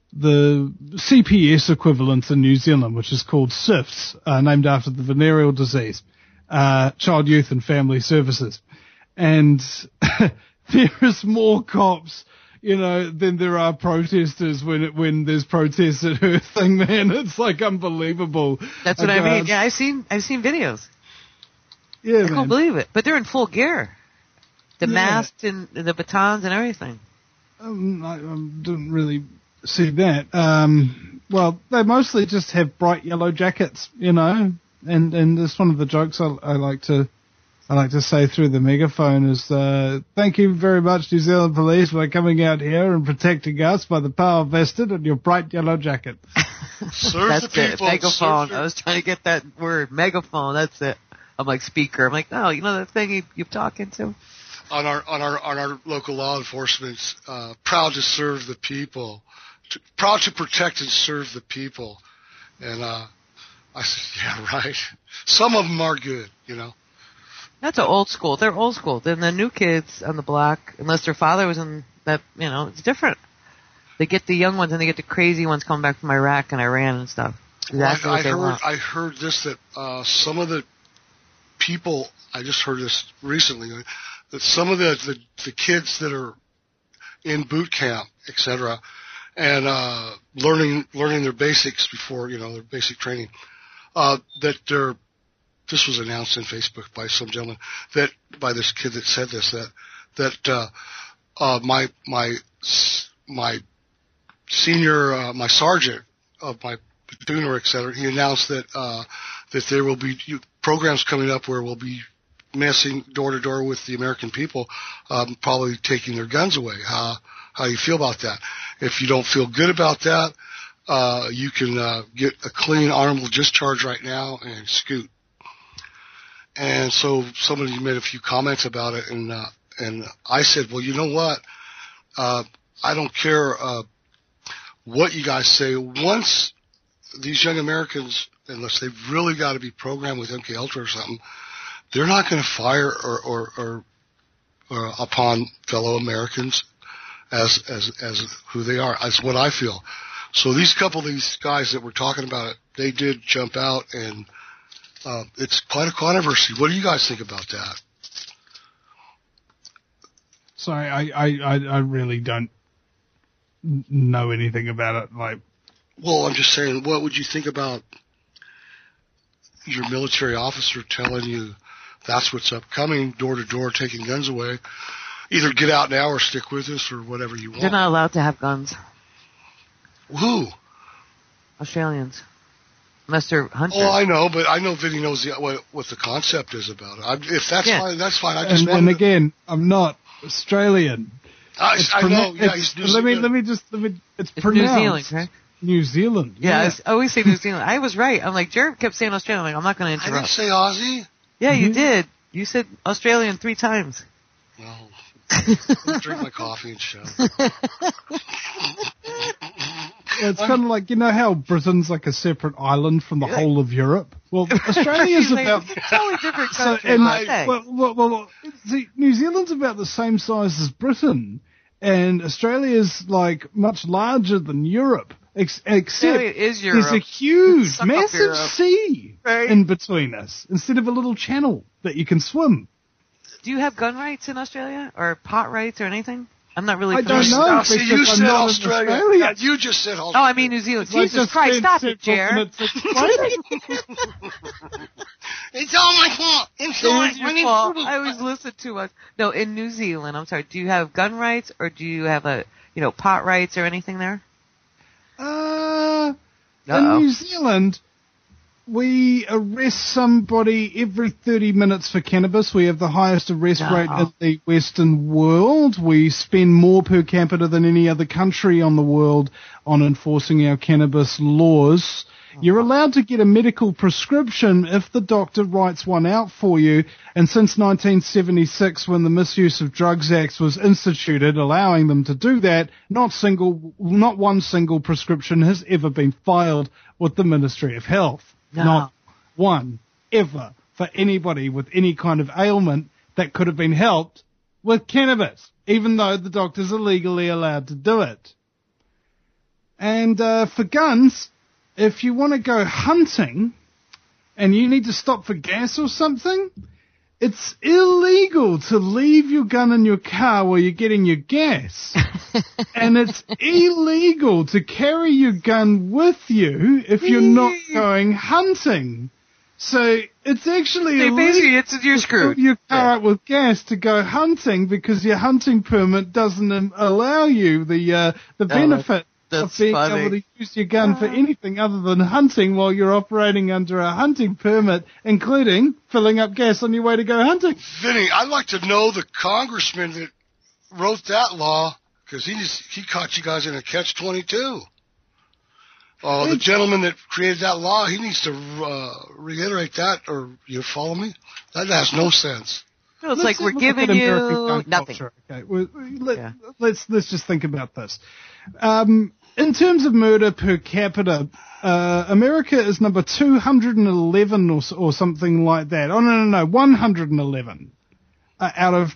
CPS equivalent in New Zealand, which is called CYFS, named after the venereal disease, Child, Youth and Family Services. And there is more cops, than there are protesters when there's protests at her thing, man. It's like unbelievable. That's what I mean. Yeah, I've seen videos. Yeah, I can't believe it. But they're in full gear. The masks and the batons and everything. I didn't really see that. Well, they mostly just have bright yellow jackets, and it's one of the jokes I like to say through the megaphone is, thank you very much, New Zealand Police, for coming out here and protecting us by the power vested in your bright yellow jacket. Serve that's the people. It. Megaphone. I was trying to get that word. Megaphone. That's it. I'm like speaker. I'm like, no, that thing you're talking to. On our local law enforcement, proud to serve the people, proud to protect and serve the people, and I said, yeah, right. Some of them are good, That's old school. They're old school. Then the new kids on the block, unless their father was in that, it's different. They get the young ones and they get the crazy ones coming back from Iraq and Iran and stuff. Exactly I heard this, that some of the people, I just heard this recently, that some of the kids that are in boot camp, etc., and learning their basics before, their basic training, that they're, this was announced on Facebook by some gentleman, that by this kid that said this, that my senior, my sergeant of my platoon or et cetera, he announced that there will be programs coming up where we'll be messing door to door with the American people, probably taking their guns away. How do you feel about that? If you don't feel good about that, you can get a clean honorable discharge right now and scoot. And so somebody made a few comments about it, and I said, well, you know what? I don't care what you guys say. Once these young Americans, unless they've really got to be programmed with MK Ultra or something, they're not going to fire or upon fellow Americans as who they are. That's what I feel. So these guys that we're talking about, they did jump out, and it's quite a controversy. What do you guys think about that? Sorry, I really don't know anything about it. Well, I'm just saying, what would you think about your military officer telling you that's what's upcoming, door to door, taking guns away? Either get out now or stick with us or whatever you want. They're not allowed to have guns. Who? Australians. Unless they're hunters. Oh, I know, but I know Vinny knows what the concept is about it. If that's fine, that's fine. And again, I'm not Australian. I know. Yeah, he's New Zealand. It's pronounced New Zealand, right? New Zealand. Yeah, I always say New Zealand. I was right. I'm like, Jared kept saying Australian. I'm like, I'm not going to interrupt. I didn't say Aussie. Yeah, you did. You said Australian 3 times. Well, drink my coffee and show. It's kind of like, how Britain's like a separate island from the whole of Europe? Well, Australia's about... totally different country. See, New Zealand's about the same size as Britain, and Australia's like much larger than Europe, except is Europe. There's a huge, massive Europe. sea in between us, instead of a little channel that you can swim. Do you have gun rights in Australia, or pot rights, or anything? I'm not really I familiar. don't know. See, you said Australia. You just said Australia. Oh, I mean New Zealand. Jesus Christ, stop it, Jared. It's all my fault. It's all my fault. I always listen too much. No, in New Zealand, I'm sorry, do you have gun rights, or do you have pot rights or anything there? In New Zealand, we arrest somebody every 30 minutes for cannabis. We have the highest arrest rate in the Western world. We spend more per capita than any other country on the world on enforcing our cannabis laws. You're allowed to get a medical prescription if the doctor writes one out for you. And since 1976, when the Misuse of Drugs Act was instituted, allowing them to do that, not one single prescription has ever been filed with the Ministry of Health. No. Not one, ever, for anybody with any kind of ailment that could have been helped with cannabis, even though the doctors are legally allowed to do it. And for guns, if you want to go hunting and you need to stop for gas or something, it's illegal to leave your gun in your car while you're getting your gas. And it's illegal to carry your gun with you if you're not going hunting. So it's actually illegal you're to screwed. fill your car up with gas to go hunting because your hunting permit doesn't allow you the benefit of being able to use your gun for anything other than hunting while you're operating under a hunting permit, including filling up gas on your way to go hunting. Vinny, I'd like to know the congressman that wrote that law, because he caught you guys in a catch-22. The gentleman that created that law, he needs to reiterate that, or you follow me? That has no sense. No, it's like we're giving you nothing. Okay, let's just think about this. In terms of murder per capita, America is number 211 or something like that. Oh, no, 111 out of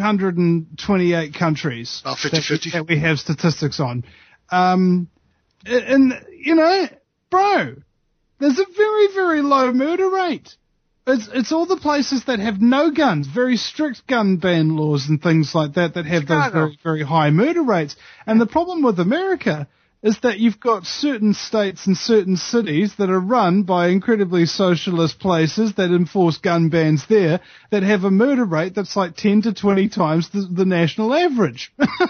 228 countries. 50-50. That we have statistics on. And, you know, bro, there's a very, very low murder rate. It's all the places that have no guns, very strict gun ban laws and things like that have Chicago. those very, very high murder rates. And the problem with America is that you've got certain states and certain cities that are run by incredibly socialist places that enforce gun bans there that have a murder rate that's like 10 to 20 times the national average.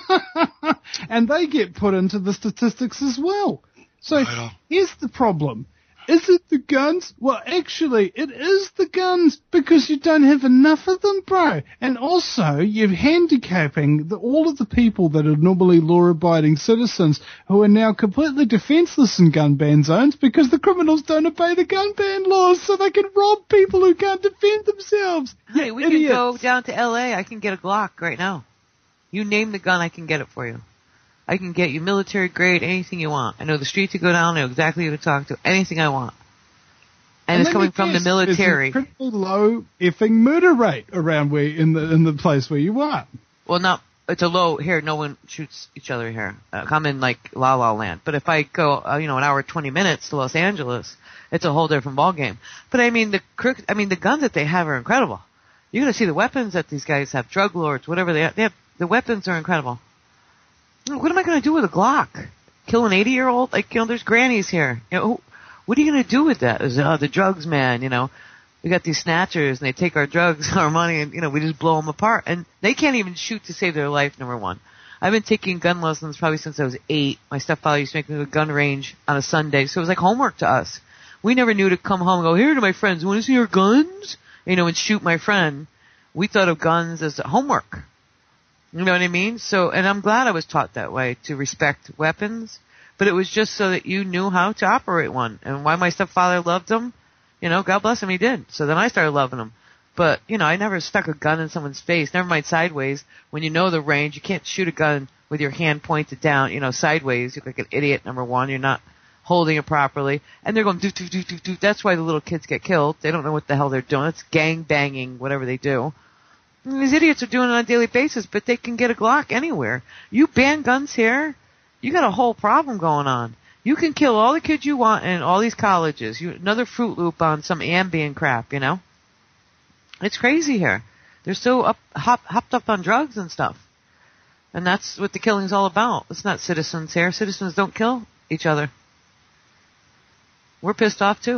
And they get put into the statistics as well. So here's the problem. Is it the guns? Well, actually, it is the guns because you don't have enough of them, bro. And also, you're handicapping all of the people that are normally law-abiding citizens who are now completely defenseless in gun ban zones because the criminals don't obey the gun ban laws, so they can rob people who can't defend themselves. Hey, we can go down to L.A. I can get a Glock right now. You name the gun, I can get it for you. I can get you military grade, anything you want. I know the street to go down, I know exactly who to talk to, anything I want. And it's coming from the military. There's a pretty low effing murder rate around where in the place where you are. Well, it's a low here. No one shoots each other here. I'm in like La La Land. But if I go, an hour 20 minutes to Los Angeles, it's a whole different ballgame. But I mean, the guns that they have are incredible. You're gonna see the weapons that these guys have, drug lords, whatever they have. The weapons are incredible. What am I going to do with a Glock? Kill an 80-year-old? There's grannies here. What are you going to do with that? The drugs, man, We got these snatchers, and they take our drugs, our money, and, we just blow them apart. And they can't even shoot to save their life, number one. I've been taking gun lessons probably since I was 8. My stepfather used to make me go to a gun range on a Sunday, so it was like homework to us. We never knew to come home and go, here to my friends, want to see your guns? And shoot my friend. We thought of guns as homework. You know what I mean? So, and I'm glad I was taught that way, to respect weapons, but it was just so that you knew how to operate one. And why my stepfather loved them, God bless him, he did. So then I started loving them. But, I never stuck a gun in someone's face, never mind sideways. When you know the range, you can't shoot a gun with your hand pointed down, sideways. You look like an idiot, number one. You're not holding it properly. And they're going, do. That's why the little kids get killed. They don't know what the hell they're doing. It's gang banging, whatever they do. And these idiots are doing it on a daily basis, but they can get a Glock anywhere. You ban guns here, you got a whole problem going on. You can kill all the kids you want in all these colleges. Another Fruit Loop on some Ambien crap, It's crazy here. They're so hopped up on drugs and stuff. And that's what the killing's all about. It's not citizens here. Citizens don't kill each other. We're pissed off too,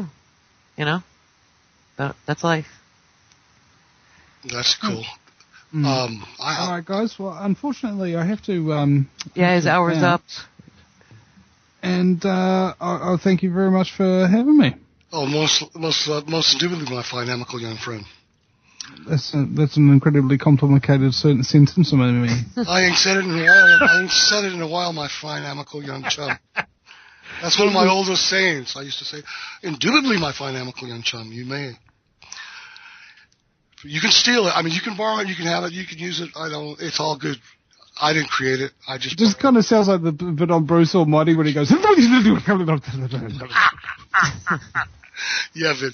But that's life. That's cool. All right, guys. Well, unfortunately, I have to. His hour's up. And I'll thank you very much for having me. Oh, most indubitably, my fine amical young friend. That's an incredibly complicated sentence, I mean. I ain't said it in a while. My fine amical young chum. That's one of my oldest sayings. I used to say, indubitably, my fine amical young chum. You may. You can steal it. I mean, you can borrow it. You can have it. You can use it. It's all good. I didn't create it. I just. Just kind of sounds like the bit on Bruce Almighty when he goes. Yeah, Vin.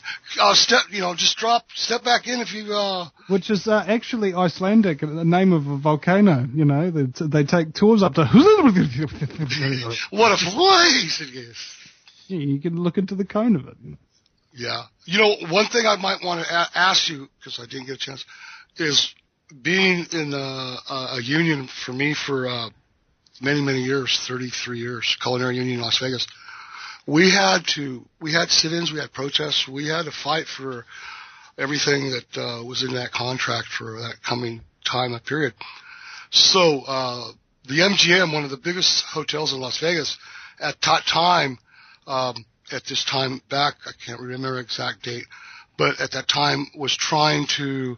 Step back in if you. Which is actually Icelandic, the name of a volcano. You know, they take tours up to. What a place it is. Yeah, you can look into the cone of it. Yeah. You know, one thing I might want to ask you, because I didn't get a chance, is being in a union for me for many, many years, 33 years, Culinary Union in Las Vegas. We had sit-ins, we had protests, we had to fight for everything that was in that contract for that coming time period. So the MGM, one of the biggest hotels in Las Vegas, at that time, at this time back, I can't remember the exact date, but at that time was trying to,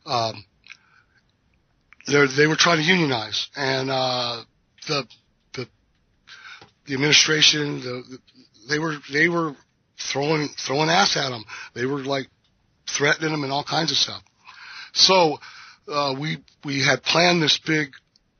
they were trying to unionize, and the administration, they were throwing ass at them. They were like threatening them and all kinds of stuff. So we had planned this big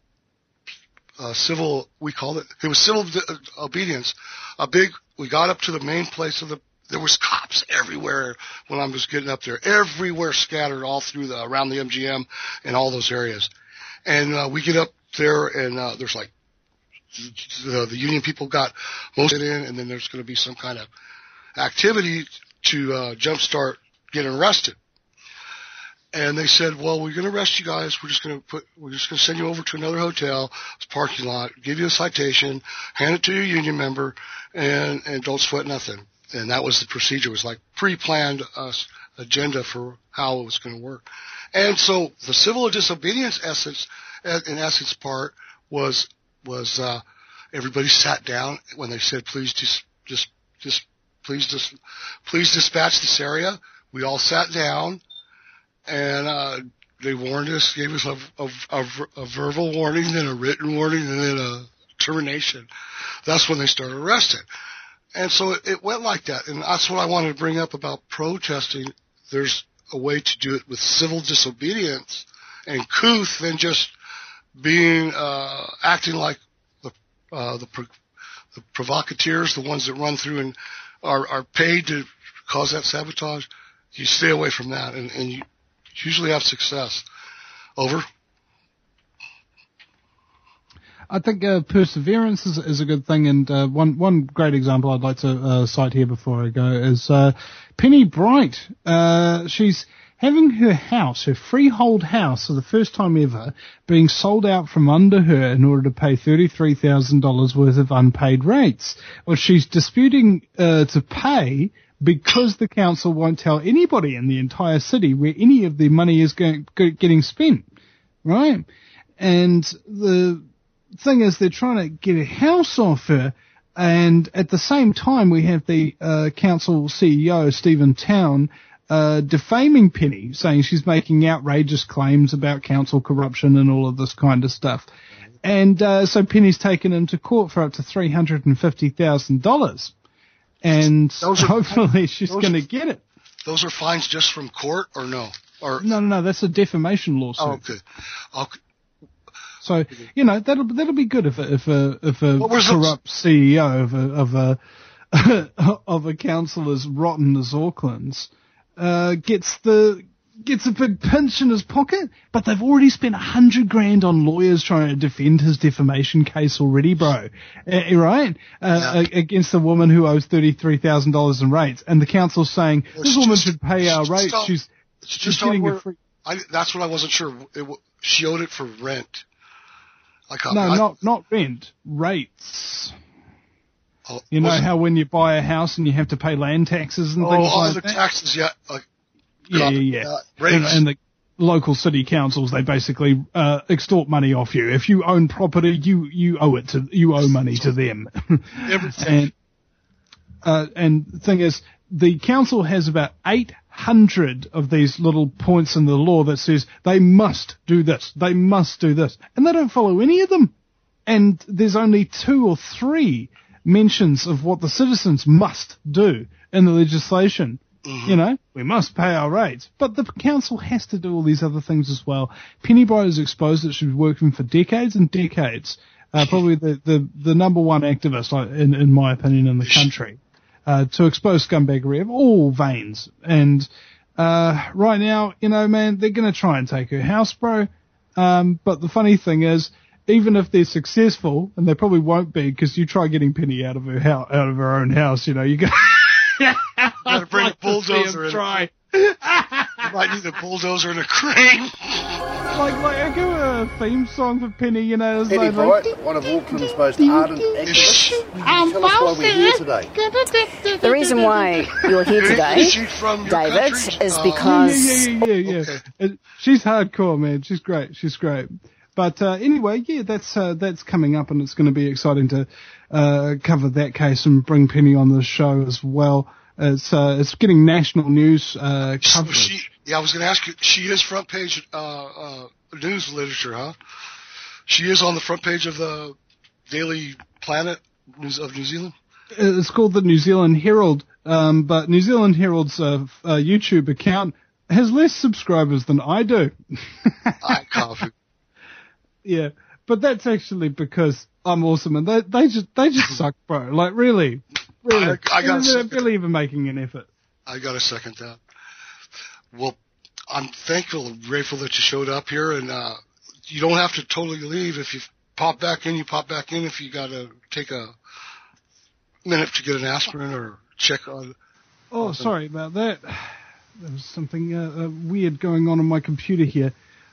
civil, we called it was civil obedience. We got up to the main place there was cops everywhere when I was getting up there, everywhere scattered all through around the MGM and all those areas. And we get up there and there's like the union people got most of it in, and then there's going to be some kind of activity to jumpstart getting arrested. And they said, well, we're going to arrest you guys. We're just going to send you over to another hotel, parking lot, give you a citation, hand it to your union member, and don't sweat nothing. And that was the procedure. It was like pre-planned agenda for how it was going to work. And so the civil disobedience part was everybody sat down when they said, please dispatch this area. We all sat down, and they warned us, gave us a verbal warning, then a written warning, and then a termination. That's when they started arresting. And so it went like that. And that's what I wanted to bring up about protesting. There's a way to do it with civil disobedience and couth than just being acting like the provocateurs, the ones that run through and are paid to cause that sabotage. You stay away from that, and you usually have success. Over. I think perseverance is a good thing, and one great example I'd like to cite here before I go is Penny Bright. She's having her freehold house, for the first time ever, being sold out from under her in order to pay $33,000 worth of unpaid rates, which she's disputing to pay because the council won't tell anybody in the entire city where any of the money is getting spent, right? And the thing is, they're trying to get a house off her, and at the same time, we have the council CEO, Stephen Town, defaming Penny, saying she's making outrageous claims about council corruption and all of this kind of stuff. And so Penny's taken him to court for up to $350,000. And hopefully she's going to get it. Those are fines just from court, or no? Or No, that's a defamation lawsuit. Oh, okay. So, you know, that'll be good if a corrupt CEO of a council as rotten as Auckland's gets a big pinch in his pocket, but they've already spent $100,000 on lawyers trying to defend his defamation case already, bro. Right? Against a woman who owes $33,000 in rates, and the council's saying this woman should pay our rates. She's getting a free. That's what I wasn't sure. She owed it for rent. Not rent, rates. Oh, you know how when you buy a house and you have to pay land taxes and things like that? Oh, the taxes, yeah. Yeah. Rates. And the local city councils, they basically extort money off you. If you own property, you owe money to them. Everything. And the thing is, the council has about 800 of these little points in the law that says they must do this, they must do this, and they don't follow any of them. And there's only 2 or 3 mentions of what the citizens must do in the legislation. You know, we must pay our rates. But the council has to do all these other things as well. Pennybride has exposed that she's been working for decades and decades. Probably the number one activist, in my opinion, in the country, to expose scumbaggery of all veins. And right now, you know, man, they're going to try and take her house, bro. But the funny thing is, even if they're successful, and they probably won't be, because you try getting Penny out of her own house, you know, you got to bring a bulldozer in. Try. You might need a bulldozer and a crane. Like I give a theme song for Penny, you know. Penny Bright, one of Auckland's most ardent activists. Tell us why we're here today. The reason why you're here today, David, is because... Yeah. Okay. She's hardcore, man. She's great. But anyway, yeah, that's coming up, and it's going to be exciting to cover that case and bring Penny on the show as well. It's getting national news coverage. I was going to ask you. She is front page news literature, huh? She is on the front page of the Daily Planet of New Zealand. It's called the New Zealand Herald, but New Zealand Herald's YouTube account has less subscribers than I do. I coffee. Yeah, but that's actually because I'm awesome, and they just suck, bro. Like really. I they're barely even making an effort. I got to second that. Well, I'm thankful and grateful that you showed up here, and you don't have to totally leave. If you pop back in, you pop back in. If you got to take a minute to get an aspirin or check on. Oh, sorry about that. There was something weird going on my computer here.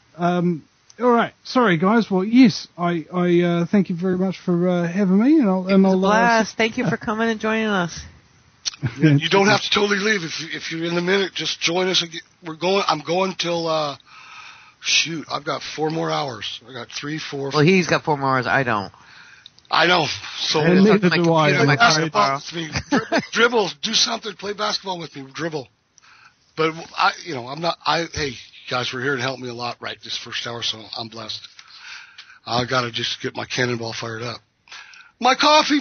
All right, sorry guys. Well, yes, I thank you very much for having me, and I'll blast. Thank you for coming and joining us. You don't have to totally leave if you're in the minute. Just join us. I'm going till shoot. I've got 4 more hours. I got 3, 4. Well, he's got 4 more hours. I don't. I know. So neither do I. Basketball with me. Dribble. Do something. Play basketball with me. Dribble. But I'm not. Hey, guys, were here to help me a lot right this first hour, so I'm blessed. I gotta just get my cannonball fired up. My coffee.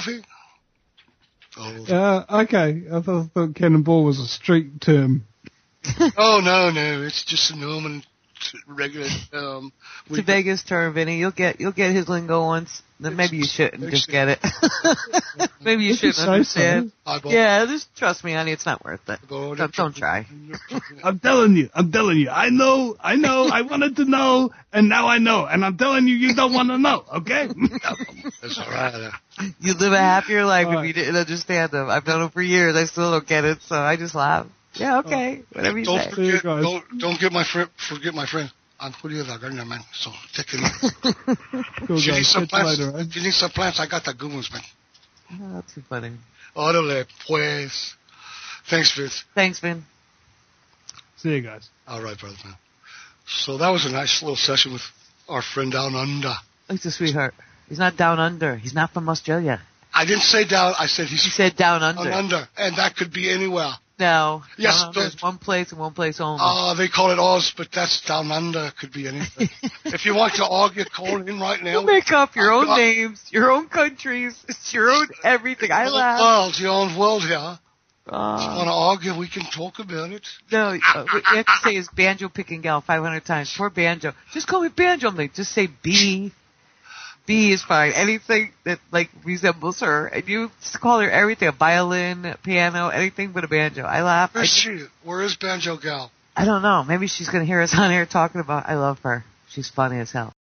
Oh. Okay. I thought cannonball was a street term. Oh no, it's just a Norman regular. It's a Vegas term, Vinny. You'll get his lingo once. Then maybe you shouldn't just get it. Maybe you shouldn't understand. Yeah, just trust me, honey. It's not worth it. Don't try. I'm telling you. I know. I wanted to know, and now I know. And I'm telling you, you don't want to know. Okay? That's all right. You'd live a happier life if you didn't understand them. I've known them for years. I still don't get it, so I just laugh. Yeah, okay. Whatever you say. Don't forget my friend. I'm Julio La Garna, man. So take it easy. If you need some plants, if you need some plants, I got the good ones, man. Oh, that's too funny. Órale, pues. Thanks, Vin. See you guys. All right, brother, man. So that was a nice little session with our friend down under. He's a sweetheart. He's not down under. He's not from Australia. I didn't say down. I said he said down under. Down under, and that could be anywhere. No. Yes. There's one place and one place only. They call it Oz, but that's down under. Could be anything. If you want to argue, call in right now. You make up your own names, your own countries, it's your own everything. I laugh. Your own world here. If you want to argue, we can talk about it. No, what you have to say is Banjo Picking Gal 500 times. Poor Banjo. Just call me Banjo. I'm like, just say B. B is fine. Anything that, resembles her. And you call her everything. A violin, piano, anything but a banjo. I laugh. Where's she? Where is Banjo Gal? I don't know. Maybe she's going to hear us on air talking about I love her. She's funny as hell.